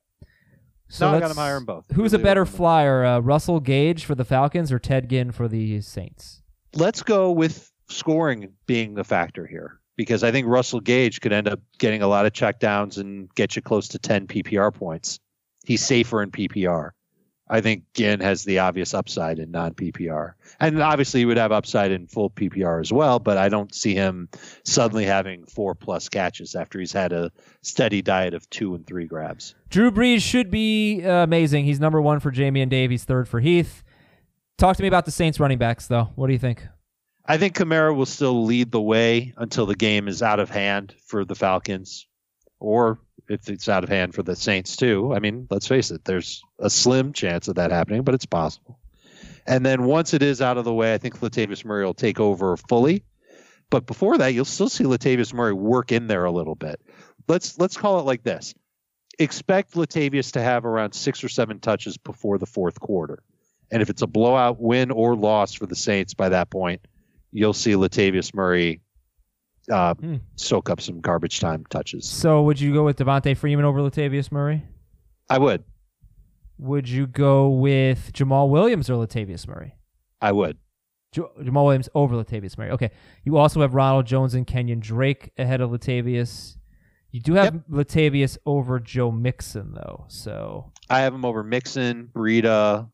So no, I got him higher in both. Who's Ridley a better over flyer, uh, Russell Gage for the Falcons or Ted Ginn for the Saints? Let's go with scoring being the factor here, because I think Russell Gage could end up getting a lot of checkdowns and get you close to ten P P R points. He's safer in P P R. I think Ginn has the obvious upside in non-P P R. And obviously he would have upside in full P P R as well, but I don't see him suddenly having four-plus catches after he's had a steady diet of two and three grabs. Drew Brees should be uh, amazing. He's number one for Jamie and Dave. He's third for Heath. Talk to me about the Saints running backs, though. What do you think? I think Kamara will still lead the way until the game is out of hand for the Falcons, or if it's out of hand for the Saints too. I mean, let's face it, there's a slim chance of that happening, but it's possible. And then once it is out of the way, I think Latavius Murray will take over fully. But before that, you'll still see Latavius Murray work in there a little bit. Let's let's call it like this. Expect Latavius to have around six or seven touches before the fourth quarter. And if it's a blowout win or loss for the Saints by that point, you'll see Latavius Murray uh, hmm. soak up some garbage time touches. So would you go with Devontae Freeman over Latavius Murray? I would. Would you go with Jamal Williams or Latavius Murray? I would. J- Jamal Williams over Latavius Murray. Okay. You also have Ronald Jones and Kenyon Drake ahead of Latavius. You do have yep. Latavius over Joe Mixon, though. So I have him over Mixon, Breida,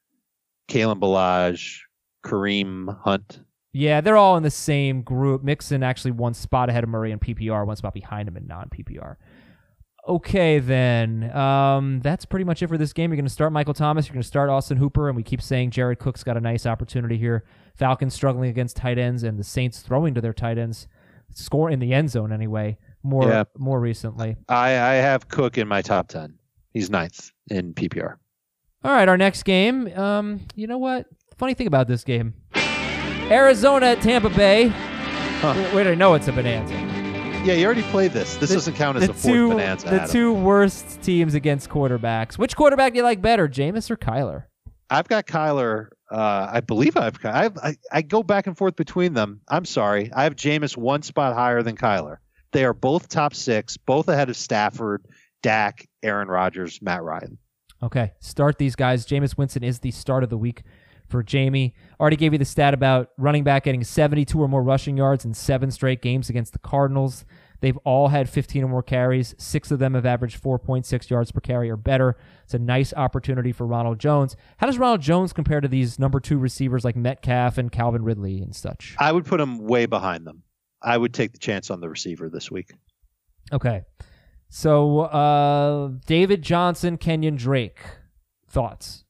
Kalen Ballage, Kareem Hunt. Yeah, they're all in the same group. Mixon actually one spot ahead of Murray in P P R, one spot behind him in non-P P R. Okay, then. Um, that's pretty much it for this game. You're going to start Michael Thomas. You're going to start Austin Hooper, and we keep saying Jared Cook's got a nice opportunity here. Falcons struggling against tight ends, and the Saints throwing to their tight ends. Score in the end zone, anyway, more yeah. more recently. I, I have Cook in my top ten. He's ninth in P P R. All right, our next game. Um, you know what? Funny thing about this game. Arizona at Tampa Bay. Huh. Wait, I know it's a bonanza. Yeah, you already played this. This the, doesn't count as a fourth two, bonanza. The Adam. two worst teams against quarterbacks. Which quarterback do you like better, Jameis or Kyler? I've got Kyler. Uh, I believe I've got. I've, I I go back and forth between them. I'm sorry. I have Jameis one spot higher than Kyler. They are both top six, both ahead of Stafford, Dak, Aaron Rodgers, Matt Ryan. Okay, start these guys. Jameis Winston is the start of the week for Jamie. Already gave you the stat about running back getting seventy-two or more rushing yards in seven straight games against the Cardinals. They've all had fifteen or more carries. Six of them have averaged four point six yards per carry or better. It's a nice opportunity for Ronald Jones. How does Ronald Jones compare to these number two receivers like Metcalf and Calvin Ridley and such? I would put him way behind them. I would take the chance on the receiver this week. Okay. So, uh, David Johnson, Kenyon Drake. Thoughts?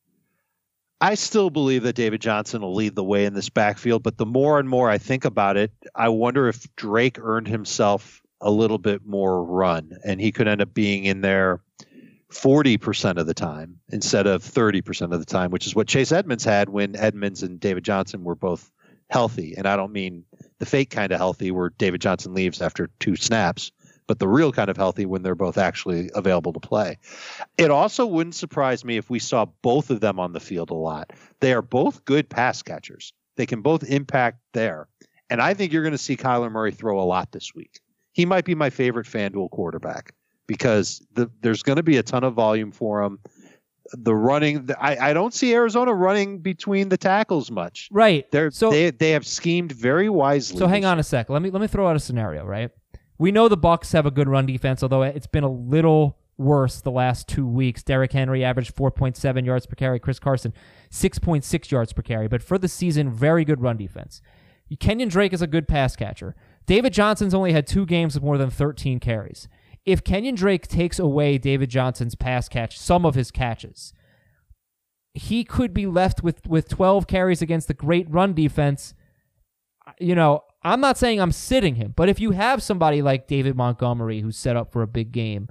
I still believe that David Johnson will lead the way in this backfield, but the more and more I think about it, I wonder if Drake earned himself a little bit more run, and he could end up being in there forty percent of the time instead of thirty percent of the time, which is what Chase Edmonds had when Edmonds and David Johnson were both healthy. And I don't mean the fake kind of healthy where David Johnson leaves after two snaps, but the real kind of healthy when they're both actually available to play. It also wouldn't surprise me if we saw both of them on the field a lot. They are both good pass catchers. They can both impact there. And I think you're going to see Kyler Murray throw a lot this week. He might be my favorite FanDuel quarterback because the, there's going to be a ton of volume for him. The running, the, I, I don't see Arizona running between the tackles much. Right. They're, so they they have schemed very wisely. So hang on a sec. Let me let me throw out a scenario, right? We know the Bucs have a good run defense, although it's been a little worse the last two weeks. Derrick Henry averaged four point seven yards per carry. Chris Carson, six point six yards per carry. But for the season, very good run defense. Kenyon Drake is a good pass catcher. David Johnson's only had two games with more than thirteen carries. If Kenyon Drake takes away David Johnson's pass catch, some of his catches, he could be left with, with twelve carries against the great run defense. You know, I'm not saying I'm sitting him, but if you have somebody like David Montgomery who's set up for a big game,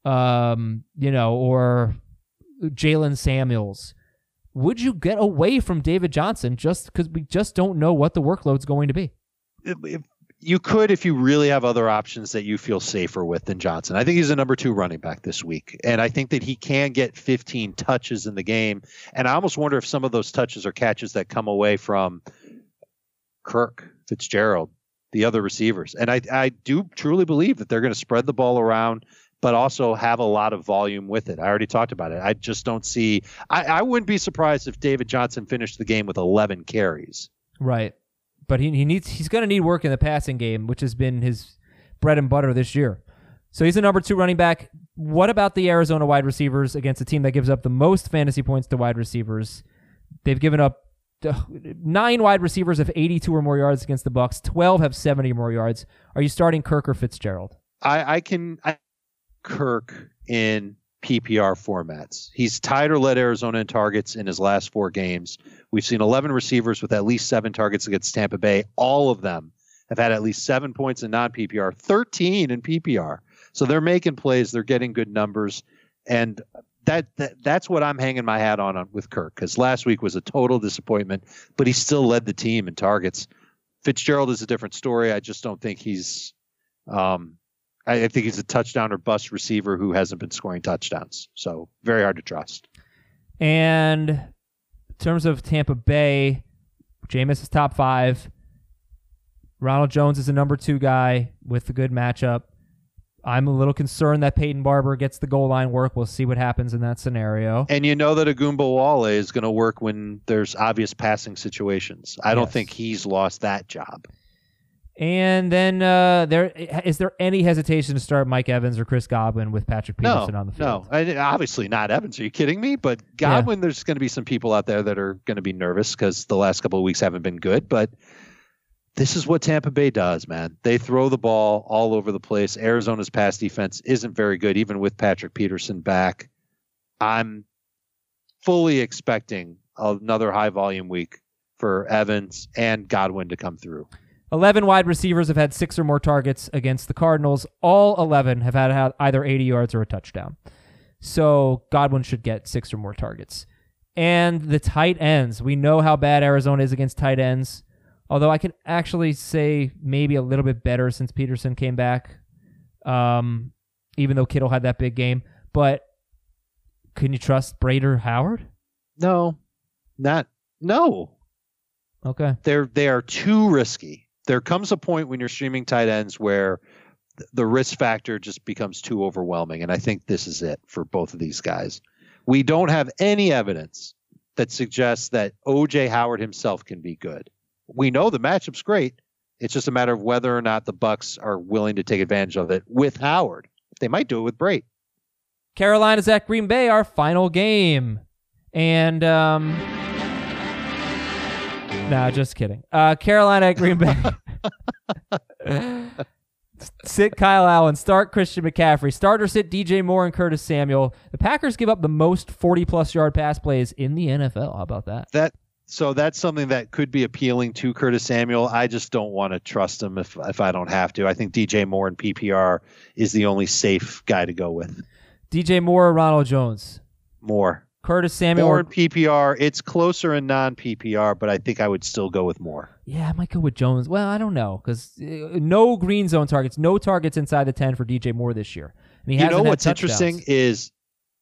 um, you know, or Jalen Samuels, would you get away from David Johnson just because we just don't know what the workload's going to be? If, if you could, if you really have other options that you feel safer with than Johnson. I think he's a number two running back this week, and I think that he can get fifteen touches in the game. And I almost wonder if some of those touches are catches that come away from Kirk, Fitzgerald, the other receivers. And I, I do truly believe that they're going to spread the ball around, but also have a lot of volume with it. I already talked about it. I just don't see I, I wouldn't be surprised if David Johnson finished the game with eleven carries. Right. But he he needs he's going to need work in the passing game, which has been his bread and butter this year. So he's a number two running back. What about the Arizona wide receivers against a team that gives up the most fantasy points to wide receivers? They've given up nine wide receivers have eighty-two or more yards against the Bucs. twelve have seventy or more yards. Are you starting Kirk or Fitzgerald? I, I can I, Kirk in P P R formats. He's tied or led Arizona in targets in his last four games. We've seen eleven receivers with at least seven targets against Tampa Bay. All of them have had at least seven points in non-P P R, thirteen in P P R. So they're making plays. They're getting good numbers. And that, that that's what I'm hanging my hat on, on with Kirk, because last week was a total disappointment, but he still led the team in targets. Fitzgerald is a different story. I just don't think he's um, – I think he's a touchdown or bust receiver who hasn't been scoring touchdowns. So very hard to trust. And in terms of Tampa Bay, Jameis is top five. Ronald Jones is a number two guy with a good matchup. I'm a little concerned that Peyton Barber gets the goal line work. We'll see what happens in that scenario. And you know that Agumbawale is going to work when there's obvious passing situations. I don't yes. think he's lost that job. And then uh, there is there any hesitation to start Mike Evans or Chris Godwin with Patrick Peterson no, on the field? No, I, obviously not Evans. Are you kidding me? But Godwin, yeah. There's going to be some people out there that are going to be nervous because the last couple of weeks haven't been good. But this is what Tampa Bay does, man. They throw the ball all over the place. Arizona's pass defense isn't very good, even with Patrick Peterson back. I'm fully expecting another high-volume week for Evans and Godwin to come through. eleven wide receivers have had six or more targets against the Cardinals. All eleven have had either eighty yards or a touchdown. So Godwin should get six or more targets. And the tight ends. We know how bad Arizona is against tight ends. Although I can actually say maybe a little bit better since Peterson came back, um, even though Kittle had that big game. But can you trust Brader Howard? No, not no. Okay, they're they are too risky. There comes a point when you're streaming tight ends where the risk factor just becomes too overwhelming, and I think this is it for both of these guys. We don't have any evidence that suggests that O J Howard himself can be good. We know the matchup's great. It's just a matter of whether or not the Bucs are willing to take advantage of it with Howard. They might do it with Brate. Carolina's at Green Bay, our final game. And, um... nah, just kidding. Uh, Carolina at Green Bay. Sit Kyle Allen. Start Christian McCaffrey. Start or sit D J Moore and Curtis Samuel. The Packers give up the most forty-plus yard pass plays in the N F L. How about that? That... So that's something that could be appealing to Curtis Samuel. I just don't want to trust him if if I don't have to. I think D J Moore in P P R is the only safe guy to go with. D J Moore or Ronald Jones? Moore. Curtis Samuel. More in P P R. It's closer in non-P P R, but I think I would still go with Moore. Yeah, I might go with Jones. Well, I don't know because uh, no green zone targets, no targets inside the ten for D J Moore this year. And he you know what's touchdowns. interesting is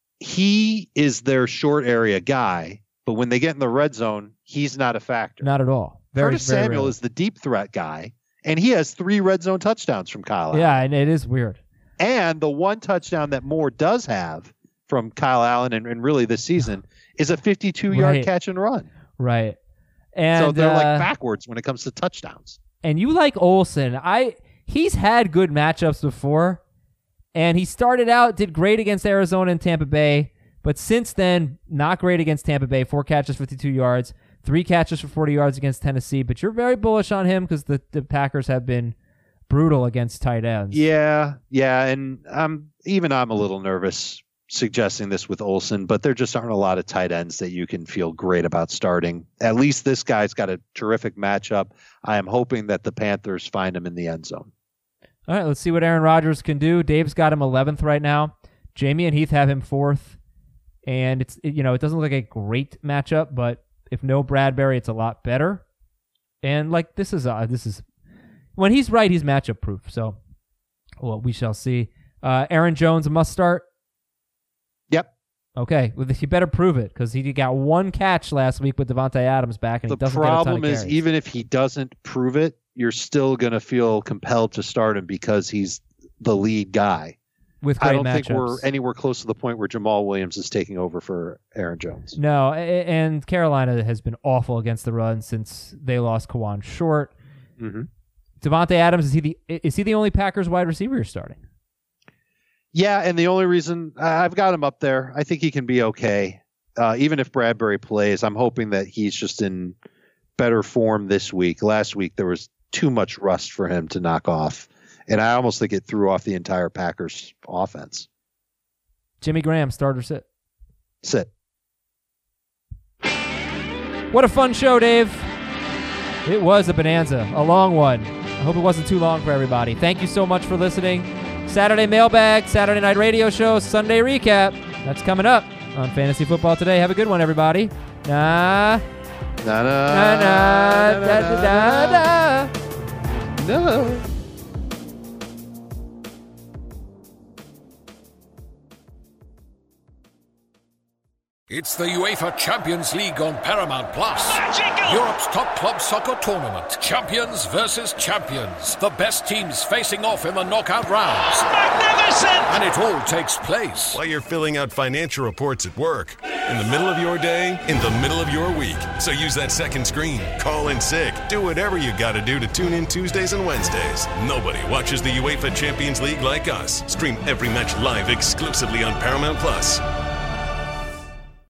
he is their short area guy, but when they get in the red zone, he's not a factor. Not at all. Very, Curtis very Samuel rarely. is the deep threat guy, and he has three red zone touchdowns from Kyle Allen. Yeah, and it is weird. And the one touchdown that Moore does have from Kyle Allen and, and really this season is a fifty-two-yard Right. catch and run. Right. And so they're uh, like backwards when it comes to touchdowns. And you like Olsen. I he's had good matchups before, and he started out, did great against Arizona and Tampa Bay, but since then, not great against Tampa Bay. Four catches, fifty-two yards, three catches for forty yards against Tennessee. But you're very bullish on him because the, the Packers have been brutal against tight ends. Yeah, yeah, and um, even I'm a little nervous suggesting this with Olsen, but there just aren't a lot of tight ends that you can feel great about starting. At least this guy's got a terrific matchup. I am hoping that the Panthers find him in the end zone. All right, let's see what Aaron Rodgers can do. Dave's got him eleventh right now. Jamie and Heath have him fourth. And it's it, you know, it doesn't look like a great matchup, but if no Bradbury, it's a lot better. And like this is uh, this is when he's right, he's matchup proof. So, well, we shall see. Uh, Aaron Jones, a must start. Yep. Okay, well, you better prove it because he got one catch last week with Devontae Adams back, and The he doesn't problem get a ton of is, carries. even if he doesn't prove it, you're still going to feel compelled to start him because he's the lead guy. with great I don't matchups. think we're anywhere close to the point where Jamal Williams is taking over for Aaron Jones. No, a- and Carolina has been awful against the run since they lost Kawan Short. Mm-hmm. Devontae Adams, is he the is he the only Packers wide receiver you're starting? Yeah, and the only reason I've got him up there, I think he can be okay. Uh, even if Bradbury plays, I'm hoping that he's just in better form this week. Last week, there was too much rust for him to knock off, and I almost think it threw off the entire Packers offense. Jimmy Graham, start or sit? Sit. What a fun show, Dave. It was a bonanza, a long one. I hope it wasn't too long for everybody. Thank you so much for listening. Saturday mailbag, Saturday night radio show, Sunday recap. That's coming up on Fantasy Football Today. Have a good one, everybody. Nah. Na, na, Na, na, da, da, da, da. No. It's the UEFA Champions League on Paramount Plus. Magical! Europe's top club soccer tournament. Champions versus champions. The best teams facing off in the knockout rounds. Magnificent! And it all takes place While you're filling out financial reports at work, in the middle of your day, in the middle of your week. So use that second screen, call in sick, do whatever you gotta do to tune in Tuesdays and Wednesdays. Nobody watches the UEFA Champions League like us. Stream every match live exclusively on Paramount Plus.